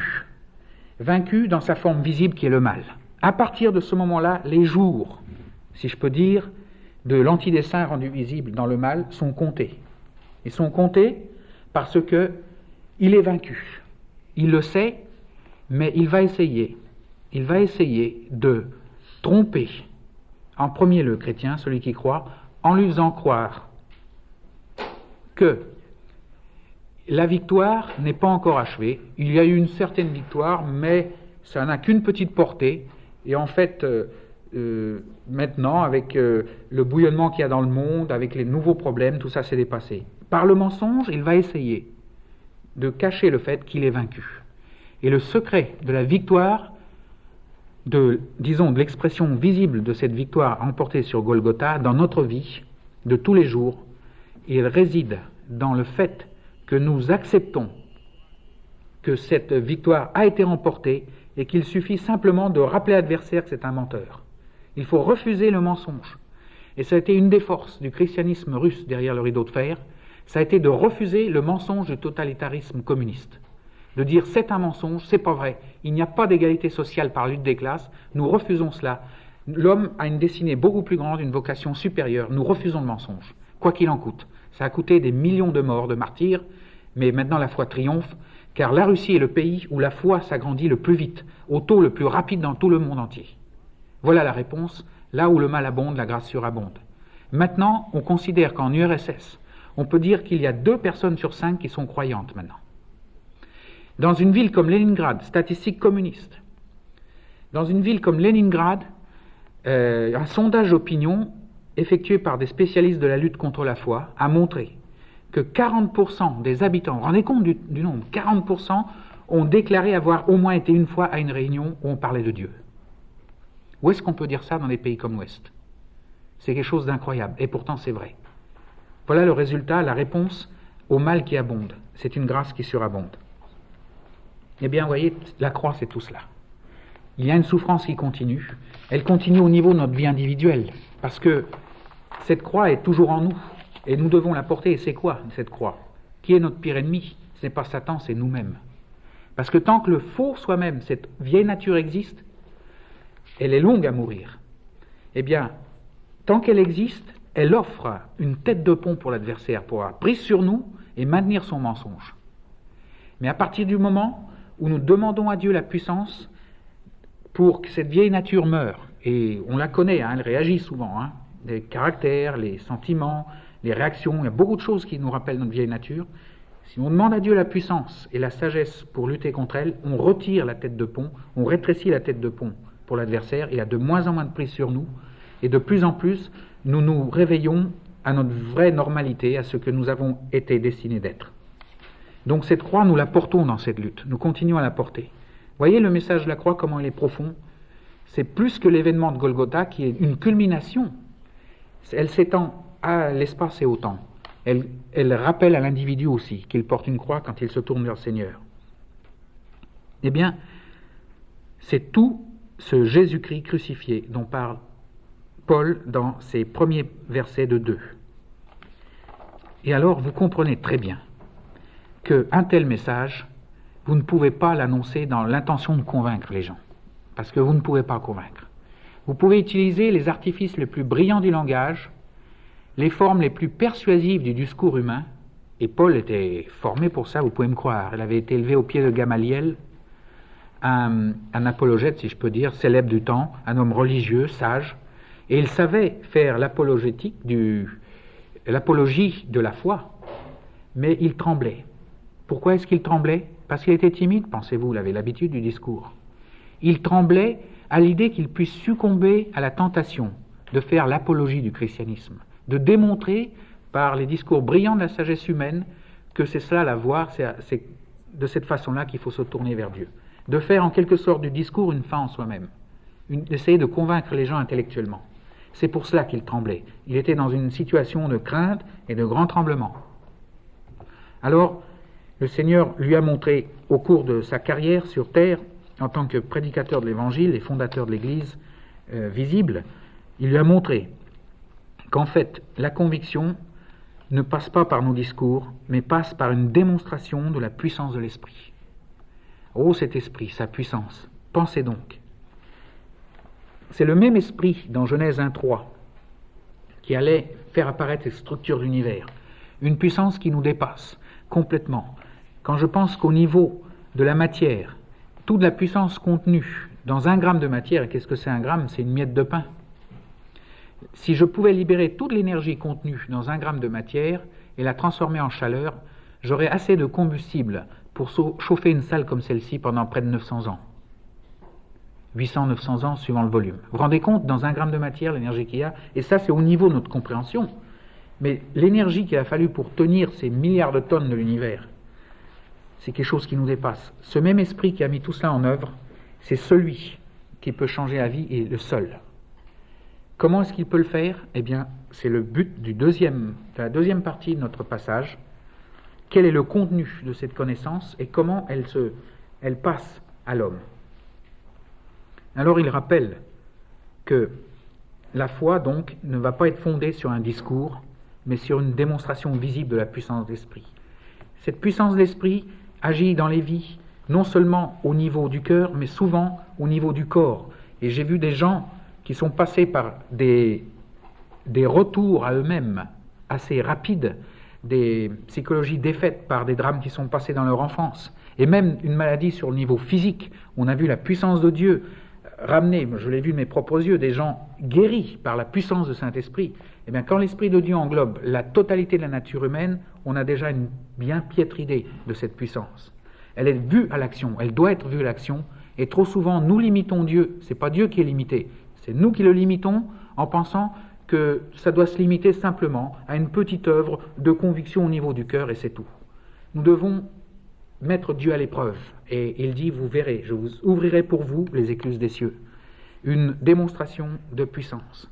vaincu dans sa forme visible qui est le mal. À partir de ce moment-là, les jours, si je peux dire, de l'antidessein rendu visible dans le mal sont comptés. Ils sont comptés parce que il est vaincu. Il le sait, mais il va essayer de tromper en premier le chrétien, celui qui croit, en lui faisant croire que la victoire n'est pas encore achevée. Il y a eu une certaine victoire, mais ça n'a qu'une petite portée. Et en fait, maintenant, avec le bouillonnement qu'il y a dans le monde, avec les nouveaux problèmes, tout ça s'est dépassé. Par le mensonge, il va essayer de cacher le fait qu'il est vaincu. Et le secret de la victoire, de l'expression visible de cette victoire emportée sur Golgotha dans notre vie de tous les jours, il réside dans le fait que nous acceptons que cette victoire a été remportée et qu'il suffit simplement de rappeler à l'adversaire que c'est un menteur. Il faut refuser le mensonge. Et ça a été une des forces du christianisme russe derrière le rideau de fer, ça a été de refuser le mensonge du totalitarisme communiste. De dire c'est un mensonge, c'est pas vrai, il n'y a pas d'égalité sociale par lutte des classes, nous refusons cela. L'homme a une destinée beaucoup plus grande, une vocation supérieure, nous refusons le mensonge, quoi qu'il en coûte. Ça a coûté des millions de morts, de martyrs, mais maintenant la foi triomphe, car la Russie est le pays où la foi s'agrandit le plus vite, au taux le plus rapide dans tout le monde entier. Voilà la réponse, là où le mal abonde, la grâce surabonde. Maintenant, on considère qu'en URSS, on peut dire qu'il y a 2 personnes sur 5 qui sont croyantes maintenant. Dans une ville comme Leningrad, statistique communiste, dans une ville comme Leningrad, un sondage d'opinion effectué par des spécialistes de la lutte contre la foi a montré que 40% des habitants, vous vous rendez compte du nombre, 40% ont déclaré avoir au moins été une fois à une réunion où on parlait de Dieu. Où est-ce qu'on peut dire ça dans des pays comme l'Ouest ? C'est quelque chose d'incroyable, et pourtant c'est vrai. Voilà le résultat, la réponse au mal qui abonde. C'est une grâce qui surabonde. Eh bien, vous voyez, la croix, c'est tout cela. Il y a une souffrance qui continue. Elle continue au niveau de notre vie individuelle, parce que cette croix est toujours en nous, et nous devons la porter. Et c'est quoi, cette croix ? Qui est notre pire ennemi ? Ce n'est pas Satan, c'est nous-mêmes. Parce que tant que le faux soi-même, cette vieille nature existe, elle est longue à mourir. Eh bien, tant qu'elle existe, elle offre une tête de pont pour l'adversaire, pour avoir prise sur nous et maintenir son mensonge. Mais à partir du moment où nous demandons à Dieu la puissance pour que cette vieille nature meure, et on la connaît, elle réagit souvent, les caractères, les sentiments, les réactions, il y a beaucoup de choses qui nous rappellent notre vieille nature. Si on demande à Dieu la puissance et la sagesse pour lutter contre elle, on retire la tête de pont, on rétrécit la tête de pont pour l'adversaire, il a de moins en moins de prise sur nous, et de plus en plus, nous nous réveillons à notre vraie normalité, à ce que nous avons été destinés d'être. Donc cette croix, nous la portons dans cette lutte, nous continuons à la porter. Voyez le message de la croix, comment il est profond. C'est plus que l'événement de Golgotha qui est une culmination. Elle s'étend à l'espace et au temps. Elle rappelle à l'individu aussi qu'il porte une croix quand il se tourne vers le Seigneur. Eh bien, c'est tout ce Jésus-Christ crucifié dont parle Paul dans ses premiers versets de 2. Et alors, vous comprenez très bien qu'un tel message, vous ne pouvez pas l'annoncer dans l'intention de convaincre les gens, parce que vous ne pouvez pas convaincre. Vous pouvez utiliser les artifices les plus brillants du langage, les formes les plus persuasives du discours humain, et Paul était formé pour ça, vous pouvez me croire. Il avait été élevé au pied de Gamaliel, un apologète, si je peux dire, célèbre du temps, un homme religieux, sage, et il savait faire l'apologie de la foi, mais il tremblait. Pourquoi est-ce qu'il tremblait? Parce qu'il était timide, pensez-vous, il avait l'habitude du discours. Il tremblait à l'idée qu'il puisse succomber à la tentation de faire l'apologie du christianisme, de démontrer par les discours brillants de la sagesse humaine que c'est cela la voie, c'est de cette façon-là qu'il faut se tourner vers Dieu. De faire en quelque sorte du discours une fin en soi-même, d'essayer de convaincre les gens intellectuellement. C'est pour cela qu'il tremblait. Il était dans une situation de crainte et de grand tremblement. Alors, le Seigneur lui a montré, au cours de sa carrière sur terre, en tant que prédicateur de l'Évangile et fondateur de l'Église visible, il lui a montré qu'en fait, la conviction ne passe pas par nos discours, mais passe par une démonstration de la puissance de l'Esprit. Oh, cet Esprit, sa puissance, pensez donc. C'est le même Esprit dans Genèse 1.3 qui allait faire apparaître cette structure de l'univers, une puissance qui nous dépasse complètement. Quand je pense qu'au niveau de la matière, toute la puissance contenue dans 1 gramme de matière, et qu'est-ce que c'est 1 gramme? C'est une miette de pain. Si je pouvais libérer toute l'énergie contenue dans 1 gramme de matière et la transformer en chaleur, j'aurais assez de combustible pour chauffer une salle comme celle-ci pendant près de 900 ans. 800-900 ans suivant le volume. Vous vous rendez compte, dans 1 gramme de matière, l'énergie qu'il y a? Et ça, c'est au niveau de notre compréhension. Mais l'énergie qu'il a fallu pour tenir ces milliards de tonnes de l'univers, c'est quelque chose qui nous dépasse. Ce même esprit qui a mis tout cela en œuvre, c'est celui qui peut changer la vie et le seul. Comment est-ce qu'il peut le faire? Eh bien, c'est le but de la deuxième partie de notre passage. Quel est le contenu de cette connaissance et comment elle passe à l'homme? Alors il rappelle que la foi, donc, ne va pas être fondée sur un discours, mais sur une démonstration visible de la puissance d'esprit. Cette puissance d'esprit agit dans les vies, non seulement au niveau du cœur, mais souvent au niveau du corps. Et j'ai vu des gens qui sont passés par des retours à eux-mêmes assez rapides, des psychologies défaites par des drames qui sont passés dans leur enfance, et même une maladie sur le niveau physique. On a vu la puissance de Dieu ramener, je l'ai vu de mes propres yeux, des gens guéris par la puissance de Saint-Esprit. Eh bien, quand l'Esprit de Dieu englobe la totalité de la nature humaine, on a déjà une bien piètre idée de cette puissance. Elle est vue à l'action, elle doit être vue à l'action, et trop souvent, nous limitons Dieu. C'est pas Dieu qui est limité, c'est nous qui le limitons en pensant que ça doit se limiter simplement à une petite œuvre de conviction au niveau du cœur, et c'est tout. Nous devons mettre Dieu à l'épreuve. Et il dit, vous verrez, je vous ouvrirai pour vous les écluses des cieux. Une démonstration de puissance.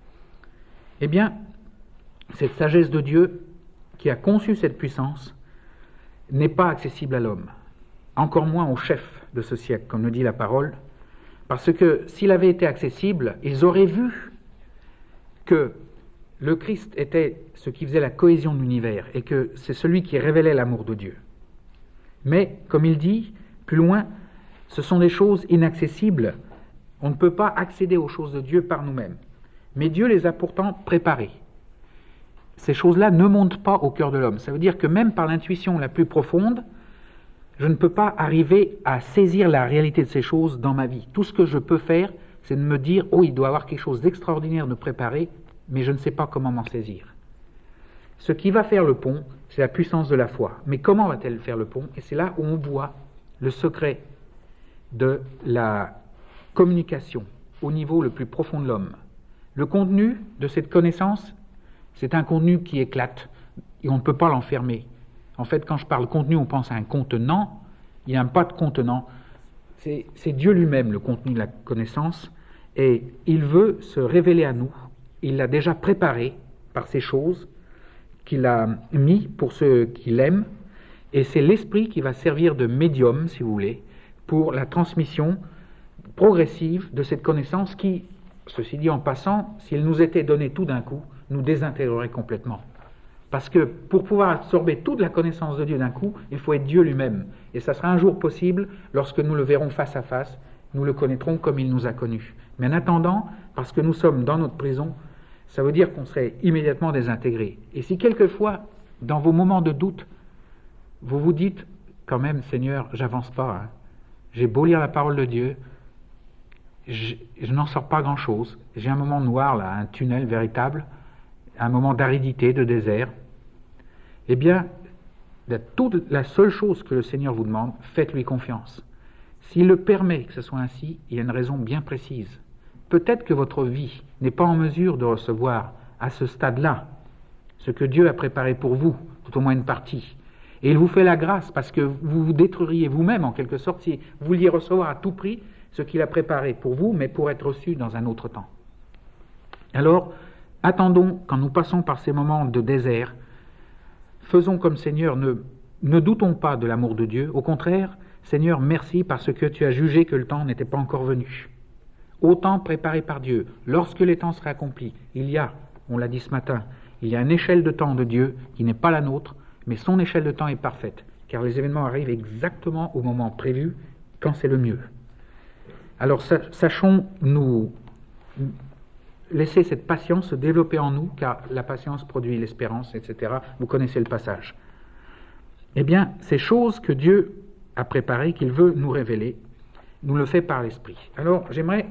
Eh bien, cette sagesse de Dieu qui a conçu cette puissance n'est pas accessible à l'homme, encore moins au chef de ce siècle, comme le dit la parole, parce que s'il avait été accessible, ils auraient vu que le Christ était ce qui faisait la cohésion de l'univers et que c'est celui qui révélait l'amour de Dieu. Mais, comme il dit, Plus loin, ce sont des choses inaccessibles. On ne peut pas accéder aux choses de Dieu par nous-mêmes. Mais Dieu les a pourtant préparées. Ces choses-là ne montent pas au cœur de l'homme. Ça veut dire que même par l'intuition la plus profonde, je ne peux pas arriver à saisir la réalité de ces choses dans ma vie. Tout ce que je peux faire, c'est de me dire « Oh, il doit y avoir quelque chose d'extraordinaire de préparé, mais je ne sais pas comment m'en saisir. » Ce qui va faire le pont, c'est la puissance de la foi. Mais comment va-t-elle faire le pont? Et c'est là où on voit le secret de la communication au niveau le plus profond de l'homme. Le contenu de cette connaissance, c'est un contenu qui éclate et on ne peut pas l'enfermer. En fait, quand je parle contenu, on pense à un contenant. Il n'y a pas de contenant. C'est Dieu lui-même, le contenu de la connaissance, et il veut se révéler à nous. Il l'a déjà préparé par ces choses qu'il a mis pour ceux qui l'aiment, et c'est l'Esprit qui va servir de médium, si vous voulez, pour la transmission progressive de cette connaissance qui, ceci dit en passant, si elle nous était donnée tout d'un coup, nous désintégrerait complètement. Parce que pour pouvoir absorber toute la connaissance de Dieu d'un coup, il faut être Dieu lui-même. Et ça sera un jour possible, lorsque nous le verrons face à face, nous le connaîtrons comme il nous a connus. Mais en attendant, parce que nous sommes dans notre prison, ça veut dire qu'on serait immédiatement désintégré. Et si quelquefois, dans vos moments de doute, vous vous dites, quand même, Seigneur, j'avance pas, hein. J'ai beau lire la parole de Dieu, je n'en sors pas grand-chose. J'ai un moment noir, là, un tunnel véritable, un moment d'aridité, de désert. Eh bien, la seule chose que le Seigneur vous demande, faites-lui confiance. S'il le permet que ce soit ainsi, il y a une raison bien précise. Peut-être que votre vie n'est pas en mesure de recevoir à ce stade-là ce que Dieu a préparé pour vous, tout au moins une partie. Et il vous fait la grâce parce que vous vous détruiriez vous-même en quelque sorte si vous vouliez recevoir à tout prix ce qu'il a préparé pour vous, mais pour être reçu dans un autre temps. Alors, attendons, quand nous passons par ces moments de désert, faisons comme Seigneur, ne doutons pas de l'amour de Dieu. Au contraire, Seigneur, merci parce que tu as jugé que le temps n'était pas encore venu. Au temps préparé par Dieu, lorsque les temps seraient accomplis, il y a, on l'a dit ce matin, il y a une échelle de temps de Dieu qui n'est pas la nôtre, mais son échelle de temps est parfaite, car les événements arrivent exactement au moment prévu, quand c'est le mieux. Alors sachons nous laisser cette patience se développer en nous, car la patience produit l'espérance, etc. Vous connaissez le passage. Eh bien, ces choses que Dieu a préparées, qu'il veut nous révéler, nous le fait par l'Esprit. Alors, j'aimerais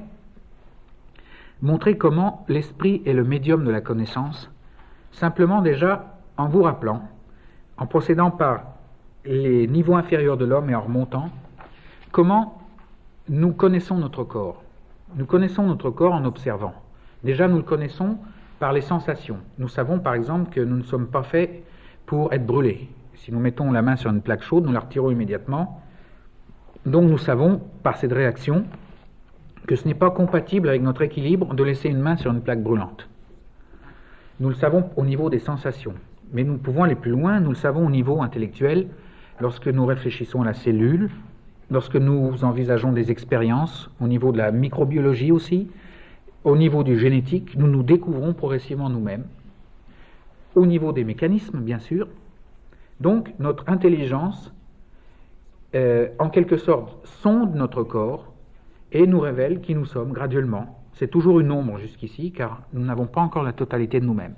montrer comment l'Esprit est le médium de la connaissance, simplement déjà en vous rappelant, en procédant par les niveaux inférieurs de l'homme et en remontant, comment nous connaissons notre corps. Nous connaissons notre corps en observant. Déjà, nous le connaissons par les sensations. Nous savons, par exemple, que nous ne sommes pas faits pour être brûlés. Si nous mettons la main sur une plaque chaude, nous la retirons immédiatement. Donc, nous savons, par cette réaction, que ce n'est pas compatible avec notre équilibre de laisser une main sur une plaque brûlante. Nous le savons au niveau des sensations. Mais nous pouvons aller plus loin, nous le savons au niveau intellectuel, lorsque nous réfléchissons à la cellule, lorsque nous envisageons des expériences, au niveau de la microbiologie aussi, au niveau du génétique, nous nous découvrons progressivement nous-mêmes, au niveau des mécanismes, bien sûr. Donc, notre intelligence, en quelque sorte, sonde notre corps et nous révèle qui nous sommes graduellement. C'est toujours une ombre jusqu'ici, car nous n'avons pas encore la totalité de nous-mêmes.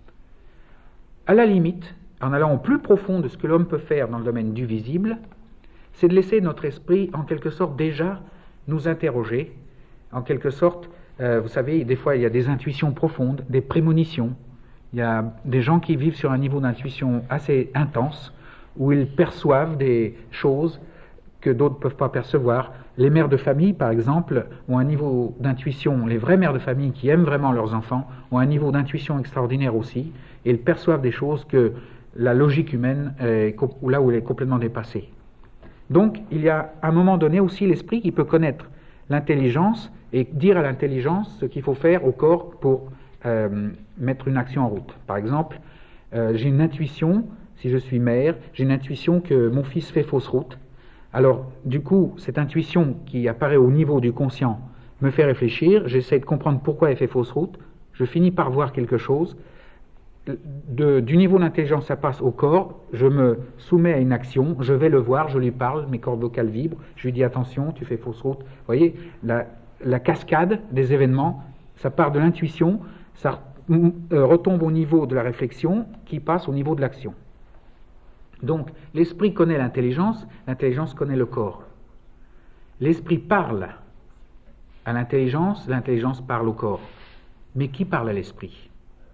À la limite, en allant au plus profond de ce que l'homme peut faire dans le domaine du visible, c'est de laisser notre esprit, en quelque sorte, déjà nous interroger. En quelque sorte, vous savez, des fois, il y a des intuitions profondes, des prémonitions. Il y a des gens qui vivent sur un niveau d'intuition assez intense, où ils perçoivent des choses que d'autres ne peuvent pas percevoir. Les mères de famille, par exemple, ont un niveau d'intuition, les vraies mères de famille qui aiment vraiment leurs enfants, ont un niveau d'intuition extraordinaire aussi, et ils perçoivent des choses que la logique humaine, là où elle est complètement dépassée. Donc, il y a à un moment donné aussi l'esprit qui peut connaître l'intelligence et dire à l'intelligence ce qu'il faut faire au corps pour mettre une action en route. Par exemple, j'ai une intuition, si je suis mère, j'ai une intuition que mon fils fait fausse route. Alors, du coup, cette intuition qui apparaît au niveau du conscient me fait réfléchir, j'essaie de comprendre pourquoi elle fait fausse route, je finis par voir quelque chose, du niveau d'intelligence, ça passe au corps, je me soumets à une action, je vais le voir, je lui parle, mes cordes vocales vibrent, je lui dis attention, tu fais fausse route. Vous voyez, la cascade des événements, ça part de l'intuition, ça retombe au niveau de la réflexion, qui passe au niveau de l'action. Donc, l'esprit connaît l'intelligence connaît le corps. L'esprit parle à l'intelligence parle au corps. Mais qui parle à l'esprit ?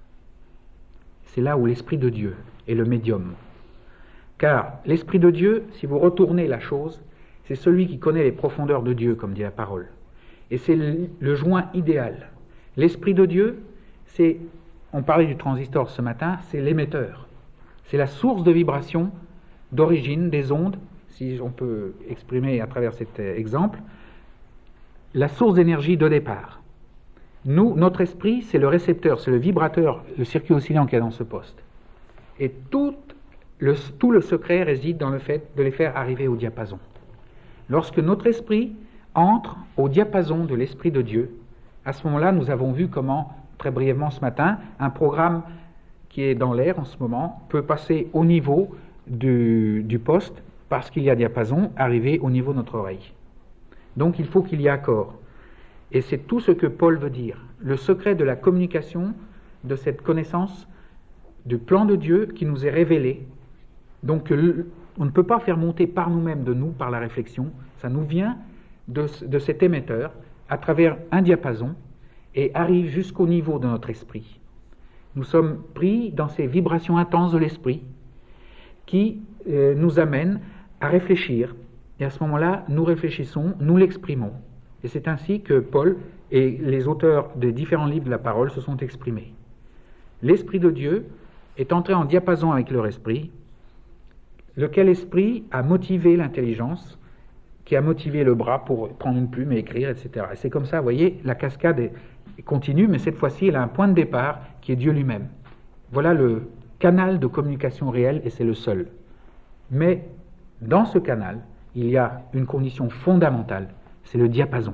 C'est là où l'Esprit de Dieu est le médium. Car l'Esprit de Dieu, si vous retournez la chose, c'est celui qui connaît les profondeurs de Dieu, comme dit la parole. Et c'est le joint idéal. L'Esprit de Dieu, on parlait du transistor ce matin, c'est l'émetteur. C'est la source de vibration d'origine des ondes, si on peut exprimer à travers cet exemple, la source d'énergie de départ. Nous, notre esprit, c'est le récepteur, c'est le vibrateur, le circuit oscillant qu'il y a dans ce poste. Et tout le secret réside dans le fait de les faire arriver au diapason. Lorsque notre esprit entre au diapason de l'Esprit de Dieu, à ce moment-là, nous avons vu comment, très brièvement ce matin, un programme qui est dans l'air en ce moment peut passer au niveau du poste, parce qu'il y a diapason, arriver au niveau de notre oreille. Donc il faut qu'il y ait accord. Et c'est tout ce que Paul veut dire. Le secret de la communication, de cette connaissance du plan de Dieu qui nous est révélé. Donc on ne peut pas faire monter par nous-mêmes de nous, par la réflexion. Ça nous vient de cet émetteur à travers un diapason et arrive jusqu'au niveau de notre esprit. Nous sommes pris dans ces vibrations intenses de l'esprit qui nous amènent à réfléchir. Et à ce moment-là, nous réfléchissons, nous l'exprimons. Et c'est ainsi que Paul et les auteurs des différents livres de la parole se sont exprimés. L'Esprit de Dieu est entré en diapason avec leur esprit, lequel esprit a motivé l'intelligence, qui a motivé le bras pour prendre une plume et écrire, etc. Et c'est comme ça, vous voyez, la cascade est continue, mais cette fois-ci, elle a un point de départ qui est Dieu lui-même. Voilà le canal de communication réel, et c'est le seul. Mais dans ce canal, il y a une condition fondamentale, c'est le diapason.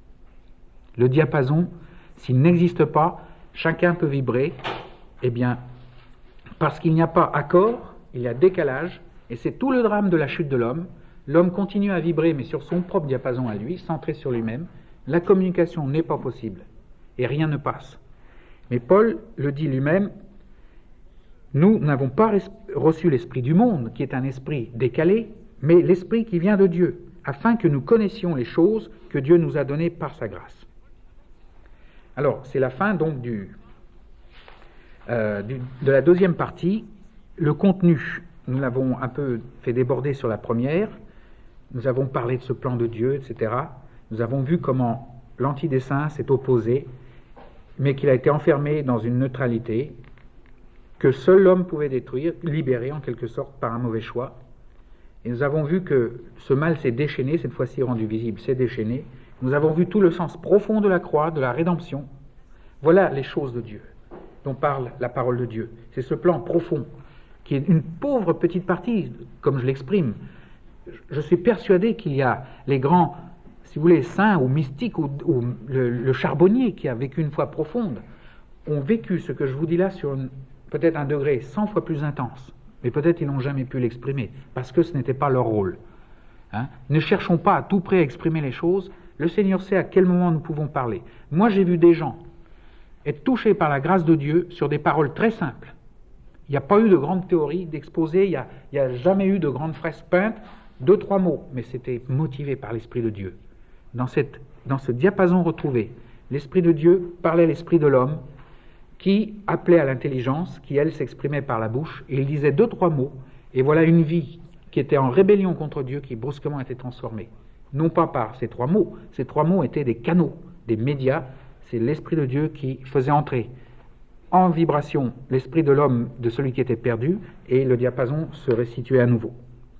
Le diapason, s'il n'existe pas, chacun peut vibrer, eh bien, parce qu'il n'y a pas accord, il y a décalage, et c'est tout le drame de la chute de l'homme. L'homme continue à vibrer, mais sur son propre diapason à lui, centré sur lui-même. La communication n'est pas possible, et rien ne passe. Mais Paul le dit lui-même, nous n'avons pas reçu l'esprit du monde, qui est un esprit décalé, mais l'esprit qui vient de Dieu, afin que nous connaissions les choses que Dieu nous a données par sa grâce. Alors, c'est la fin donc de la deuxième partie. Le contenu, nous l'avons un peu fait déborder sur la première. Nous avons parlé de ce plan de Dieu, etc. Nous avons vu comment l'antidessein s'est opposé, mais qu'il a été enfermé dans une neutralité que seul l'homme pouvait détruire, libérer en quelque sorte par un mauvais choix. Et nous avons vu que ce mal s'est déchaîné, cette fois-ci rendu visible, s'est déchaîné. Nous avons vu tout le sens profond de la croix, de la rédemption. Voilà les choses de Dieu, dont parle la parole de Dieu. C'est ce plan profond, qui est une pauvre petite partie, comme je l'exprime. Je suis persuadé qu'il y a les grands, si vous voulez, saints ou mystiques, ou le charbonnier qui a vécu une foi profonde, ont vécu ce que je vous dis là sur peut-être un degré 100 fois plus intense. Mais peut-être ils n'ont jamais pu l'exprimer, parce que ce n'était pas leur rôle. Ne cherchons pas à tout près à exprimer les choses. Le Seigneur sait à quel moment nous pouvons parler. Moi, j'ai vu des gens être touchés par la grâce de Dieu sur des paroles très simples. Il n'y a pas eu de grande théorie d'exposé, il n'y a jamais eu de grandes fresques peintes, 2-3 mots, mais c'était motivé par l'Esprit de Dieu. Dans ce diapason retrouvé, l'Esprit de Dieu parlait à l'Esprit de l'homme, qui appelait à l'intelligence, qui elle s'exprimait par la bouche, et il disait 2-3 mots, et voilà une vie qui était en rébellion contre Dieu, qui brusquement était transformée. Non pas par ces 3 mots, ces 3 mots étaient des canaux, des médias, c'est l'Esprit de Dieu qui faisait entrer en vibration l'esprit de l'homme, de celui qui était perdu, et le diapason se restituait à nouveau.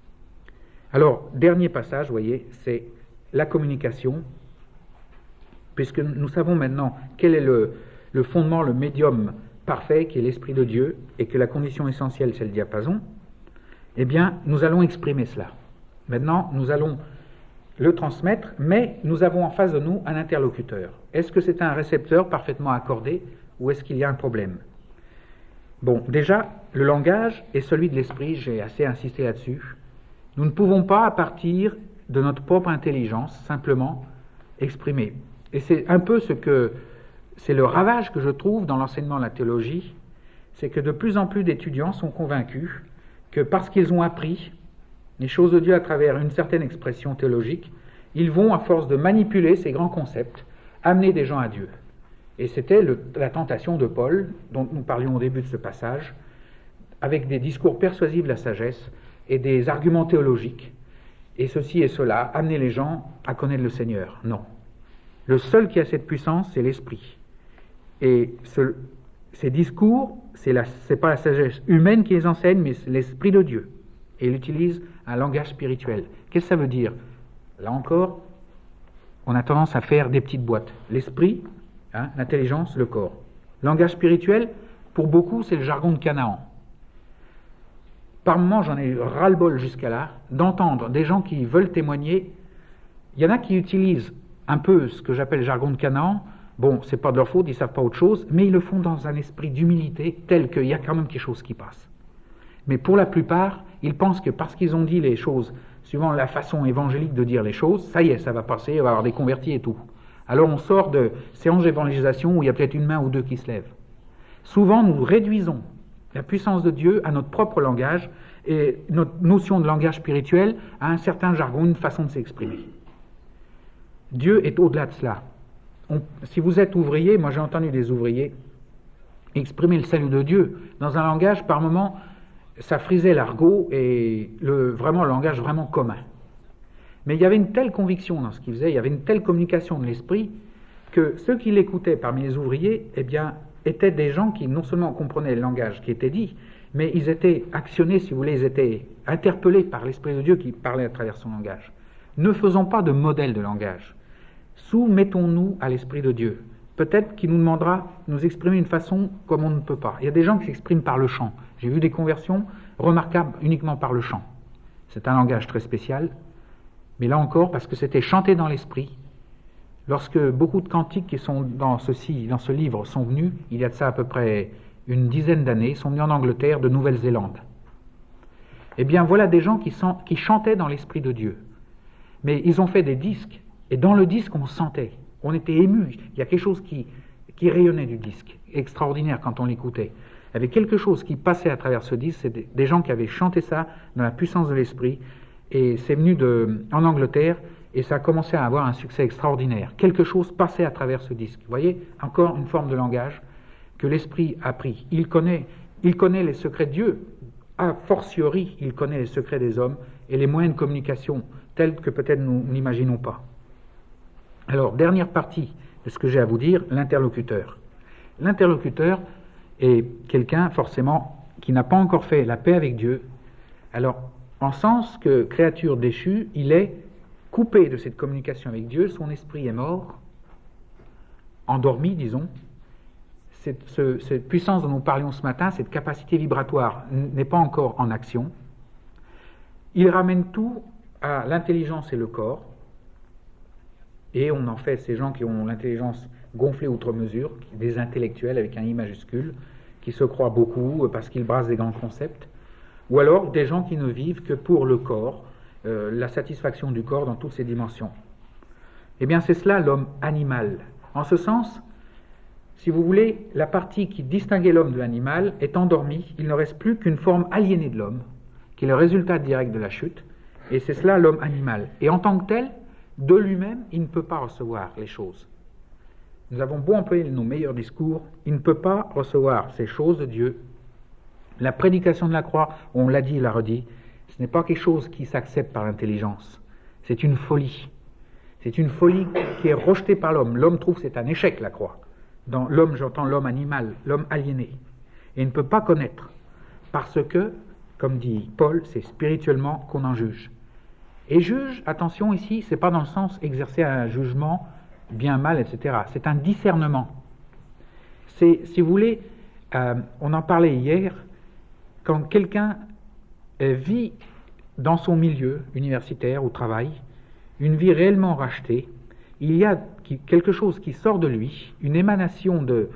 Alors, dernier passage, vous voyez, c'est la communication, puisque nous savons maintenant quel est le fondement, le médium parfait, qui est l'Esprit de Dieu, et que la condition essentielle, c'est le diapason, eh bien, nous allons exprimer cela. Maintenant, nous allons le transmettre, mais nous avons en face de nous un interlocuteur. Est-ce que c'est un récepteur parfaitement accordé, ou est-ce qu'il y a un problème ? Bon, déjà, le langage est celui de l'esprit, j'ai assez insisté là-dessus. Nous ne pouvons pas, à partir de notre propre intelligence, simplement exprimer. Et c'est un peu c'est le ravage que je trouve dans l'enseignement de la théologie, c'est que de plus en plus d'étudiants sont convaincus que parce qu'ils ont appris les choses de Dieu à travers une certaine expression théologique, ils vont, à force de manipuler ces grands concepts, amener des gens à Dieu. Et c'était la tentation de Paul, dont nous parlions au début de ce passage, avec des discours persuasifs de la sagesse et des arguments théologiques, et ceci et cela, amener les gens à connaître le Seigneur. Non. Le seul qui a cette puissance, c'est l'Esprit. Et ces discours, c'est pas la sagesse humaine qui les enseigne, mais c'est l'Esprit de Dieu. Et il utilise un langage spirituel. Qu'est-ce que ça veut dire? Là encore, on a tendance à faire des petites boîtes. L'esprit, l'intelligence, le corps. Langage spirituel, pour beaucoup, c'est le jargon de Canaan. Par moments, j'en ai ras-le-bol jusqu'à là, d'entendre des gens qui veulent témoigner. Il y en a qui utilisent un peu ce que j'appelle le jargon de Canaan. Bon, c'est pas de leur faute, ils savent pas autre chose, mais ils le font dans un esprit d'humilité, tel qu'il y a quand même quelque chose qui passe. Mais pour la plupart, ils pensent que parce qu'ils ont dit les choses, suivant la façon évangélique de dire les choses, ça y est, ça va passer, on va avoir des convertis et tout. Alors on sort de séances d'évangélisation où il y a peut-être une main ou deux qui se lèvent. Souvent, nous réduisons la puissance de Dieu à notre propre langage et notre notion de langage spirituel à un certain jargon, une façon de s'exprimer. Dieu est au-delà de cela. Si vous êtes ouvrier, moi j'ai entendu des ouvriers exprimer le salut de Dieu dans un langage, par moments, ça frisait l'argot et vraiment le langage vraiment commun. Mais il y avait une telle conviction dans ce qu'ils faisaient, il y avait une telle communication de l'esprit, que ceux qui l'écoutaient parmi les ouvriers, étaient des gens qui non seulement comprenaient le langage qui était dit, mais ils étaient actionnés, si vous voulez, ils étaient interpellés par l'Esprit de Dieu qui parlait à travers son langage. Ne faisons pas de modèle de langage. Soumettons-nous à l'Esprit de Dieu. Peut-être qu'il nous demandera de nous exprimer d'une façon comme on ne peut pas. Il y a des gens qui s'expriment par le chant. J'ai vu des conversions remarquables uniquement par le chant. C'est un langage très spécial, mais là encore, parce que c'était chanté dans l'Esprit. Lorsque beaucoup de cantiques qui sont dans ce livre sont venus, il y a de ça à peu près une dizaine d'années, sont venus en Angleterre, de Nouvelle-Zélande. Eh bien, voilà des gens qui chantaient dans l'Esprit de Dieu. Mais ils ont fait des disques, et dans le disque, on sentait, on était ému. Il y a quelque chose qui rayonnait du disque, extraordinaire quand on l'écoutait. Il y avait quelque chose qui passait à travers ce disque, c'est des gens qui avaient chanté ça dans la puissance de l'Esprit, et c'est venu en Angleterre, et ça a commencé à avoir un succès extraordinaire. Quelque chose passait à travers ce disque. Vous voyez, encore une forme de langage que l'Esprit a pris. Il connaît les secrets de Dieu. A fortiori, il connaît les secrets des hommes et les moyens de communication tels que peut-être nous n'imaginons pas. Alors, dernière partie de ce que j'ai à vous dire, l'interlocuteur. L'interlocuteur est quelqu'un, forcément, qui n'a pas encore fait la paix avec Dieu. Alors, en sens que créature déchue, il est coupé de cette communication avec Dieu, son esprit est mort, endormi, disons. Cette puissance dont nous parlions ce matin, cette capacité vibratoire n'est pas encore en action. Il ramène tout à l'intelligence et le corps, et on en fait ces gens qui ont l'intelligence gonflée outre mesure, des intellectuels avec un I majuscule, qui se croient beaucoup parce qu'ils brassent des grands concepts, ou alors des gens qui ne vivent que pour le corps, la satisfaction du corps dans toutes ses dimensions. Eh bien, c'est cela l'homme animal. En ce sens, si vous voulez, la partie qui distinguait l'homme de l'animal est endormie, il ne reste plus qu'une forme aliénée de l'homme, qui est le résultat direct de la chute, et c'est cela l'homme animal. Et en tant que tel, de lui-même, il ne peut pas recevoir les choses. Nous avons beau employer nos meilleurs discours, il ne peut pas recevoir ces choses de Dieu. La prédication de la croix, on l'a dit, il l'a redit, ce n'est pas quelque chose qui s'accepte par l'intelligence. C'est une folie. C'est une folie qui est rejetée par l'homme. L'homme trouve que c'est un échec, la croix. Dans l'homme, j'entends l'homme animal, l'homme aliéné. Et il ne peut pas connaître. Parce que, comme dit Paul, c'est spirituellement qu'on en juge. Et juge, attention ici, c'est pas dans le sens exercer un jugement, bien, mal, etc. C'est un discernement. C'est, si vous voulez, on en parlait hier, quand quelqu'un vit dans son milieu universitaire ou travail, une vie réellement rachetée, il y a quelque chose qui sort de lui, une émanation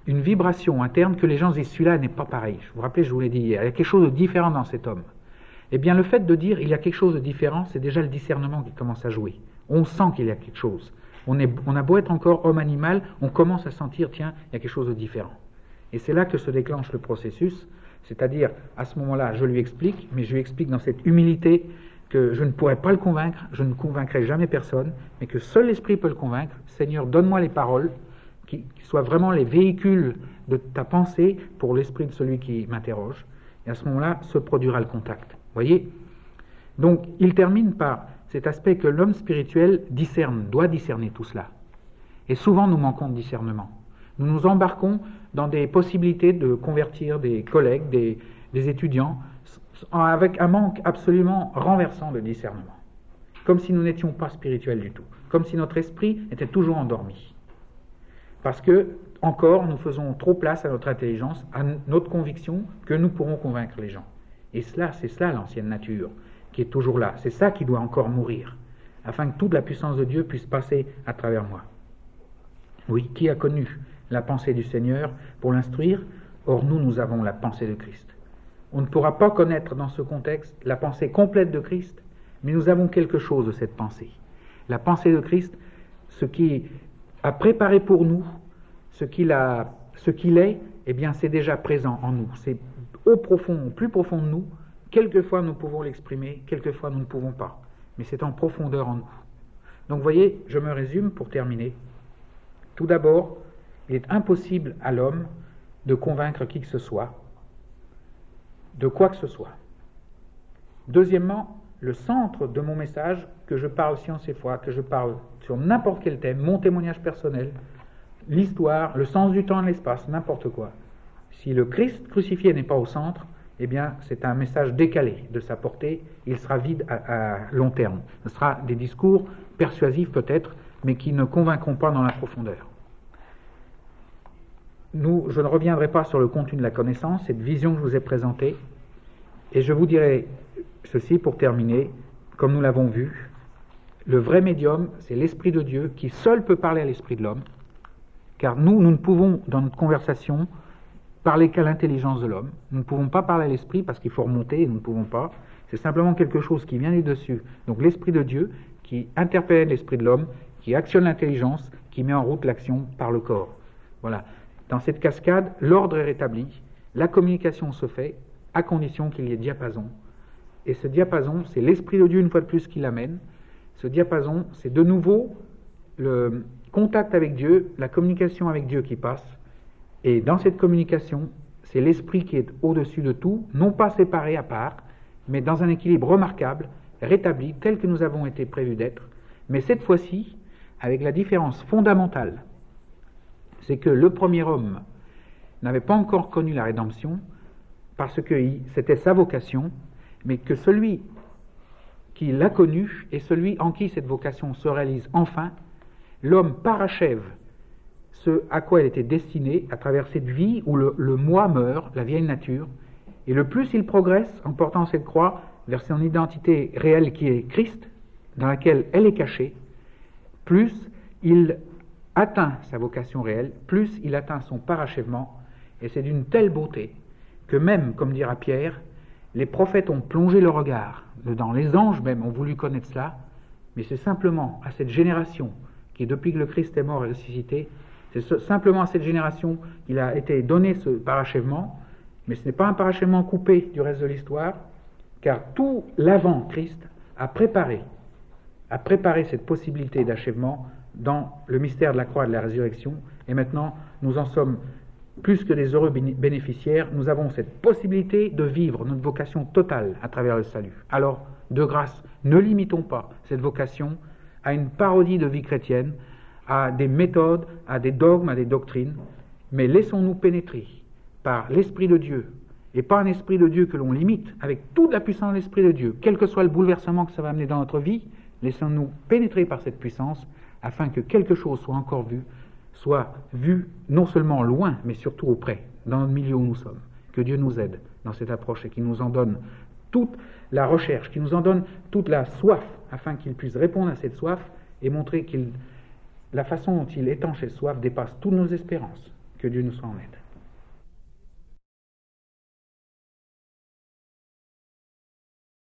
une vibration interne que les gens disent, celui-là n'est pas pareil. Je vous rappelle, je vous l'ai dit hier, il y a quelque chose de différent dans cet homme. Eh bien, le fait de dire il y a quelque chose de différent, c'est déjà le discernement qui commence à jouer. On sent qu'il y a quelque chose. On a beau être encore homme-animal, on commence à sentir, tiens, il y a quelque chose de différent. Et c'est là que se déclenche le processus, c'est-à-dire, à ce moment-là, je lui explique, mais je lui explique dans cette humilité que je ne pourrais pas le convaincre, je ne convaincrai jamais personne, mais que seul l'Esprit peut le convaincre. Seigneur, donne-moi les paroles, qui soient vraiment les véhicules de ta pensée pour l'esprit de celui qui m'interroge. Et à ce moment-là, se produira le contact. Voyez ? Donc, il termine par cet aspect que l'homme spirituel discerne, doit discerner tout cela. Et souvent, nous manquons de discernement. Nous nous embarquons dans des possibilités de convertir des collègues, des étudiants, avec un manque absolument renversant de discernement. Comme si nous n'étions pas spirituels du tout. Comme si notre esprit était toujours endormi. Parce que, encore, nous faisons trop place à notre intelligence, à notre conviction que nous pourrons convaincre les gens. Et c'est cela l'ancienne nature qui est toujours là. C'est ça qui doit encore mourir, afin que toute la puissance de Dieu puisse passer à travers moi. Oui, qui a connu la pensée du Seigneur pour l'instruire? Or, nous avons la pensée de Christ. On ne pourra pas connaître dans ce contexte la pensée complète de Christ, mais nous avons quelque chose de cette pensée. La pensée de Christ, ce qui a préparé pour nous, ce qu'il est, eh bien, c'est déjà présent en nous. C'est au plus profond de nous. Quelquefois, nous pouvons l'exprimer, quelquefois, nous ne pouvons pas. Mais c'est en profondeur en nous. Donc, vous voyez, je me résume pour terminer. Tout d'abord, il est impossible à l'homme de convaincre qui que ce soit, de quoi que ce soit. Deuxièmement, le centre de mon message, que je parle science et foi, que je parle sur n'importe quel thème, mon témoignage personnel, l'histoire, le sens du temps et de l'espace, n'importe quoi. Si le Christ crucifié n'est pas au centre, eh bien, c'est un message décalé de sa portée, il sera vide à long terme. Ce sera des discours persuasifs peut-être, mais qui ne convaincront pas dans la profondeur. Je ne reviendrai pas sur le contenu de la connaissance, cette vision que je vous ai présentée, et je vous dirai ceci pour terminer, comme nous l'avons vu, le vrai médium, c'est l'Esprit de Dieu qui seul peut parler à l'esprit de l'homme, car nous ne pouvons, dans notre conversation, parler qu'à l'intelligence de l'homme. Nous ne pouvons pas parler à l'esprit parce qu'il faut remonter, et nous ne pouvons pas. C'est simplement quelque chose qui vient du dessus. Donc l'Esprit de Dieu qui interpelle l'esprit de l'homme, qui actionne l'intelligence, qui met en route l'action par le corps. Voilà. Dans cette cascade, l'ordre est rétabli, la communication se fait, à condition qu'il y ait diapason. Et ce diapason, c'est l'Esprit de Dieu une fois de plus qui l'amène. Ce diapason, c'est de nouveau le contact avec Dieu, la communication avec Dieu qui passe. Et dans cette communication, c'est l'Esprit qui est au-dessus de tout, non pas séparé à part, mais dans un équilibre remarquable, rétabli, tel que nous avons été prévus d'être. Mais cette fois-ci, avec la différence fondamentale, c'est que le premier homme n'avait pas encore connu la rédemption, parce que c'était sa vocation, mais que celui qui l'a connue et celui en qui cette vocation se réalise enfin, l'homme parachève ce à quoi elle était destinée à travers cette vie où le moi meurt, la vieille nature, et le plus il progresse en portant cette croix vers son identité réelle qui est Christ, dans laquelle elle est cachée, plus il atteint sa vocation réelle, plus il atteint son parachèvement, et c'est d'une telle beauté que même, comme dira Pierre, les prophètes ont plongé le regard dedans, les anges même ont voulu connaître cela, mais c'est simplement à cette génération qui, depuis que le Christ est mort et ressuscité, c'est simplement à cette génération qu'il a été donné ce parachèvement, mais ce n'est pas un parachèvement coupé du reste de l'histoire, car tout l'avant-Christ a préparé cette possibilité d'achèvement dans le mystère de la croix et de la résurrection, et maintenant nous en sommes plus que des heureux bénéficiaires, nous avons cette possibilité de vivre notre vocation totale à travers le salut. Alors, de grâce, ne limitons pas cette vocation à une parodie de vie chrétienne, à des méthodes, à des dogmes, à des doctrines, mais laissons-nous pénétrer par l'Esprit de Dieu, et pas un Esprit de Dieu que l'on limite, avec toute la puissance de l'Esprit de Dieu, quel que soit le bouleversement que ça va amener dans notre vie, laissons-nous pénétrer par cette puissance, afin que quelque chose soit encore vu, soit vu non seulement loin, mais surtout auprès, dans le milieu où nous sommes. Que Dieu nous aide dans cette approche et qu'il nous en donne toute la recherche, qu'il nous en donne toute la soif, afin qu'il puisse répondre à cette soif et montrer la façon dont il étanche cette soif dépasse toutes nos espérances. Que Dieu nous soit en aide.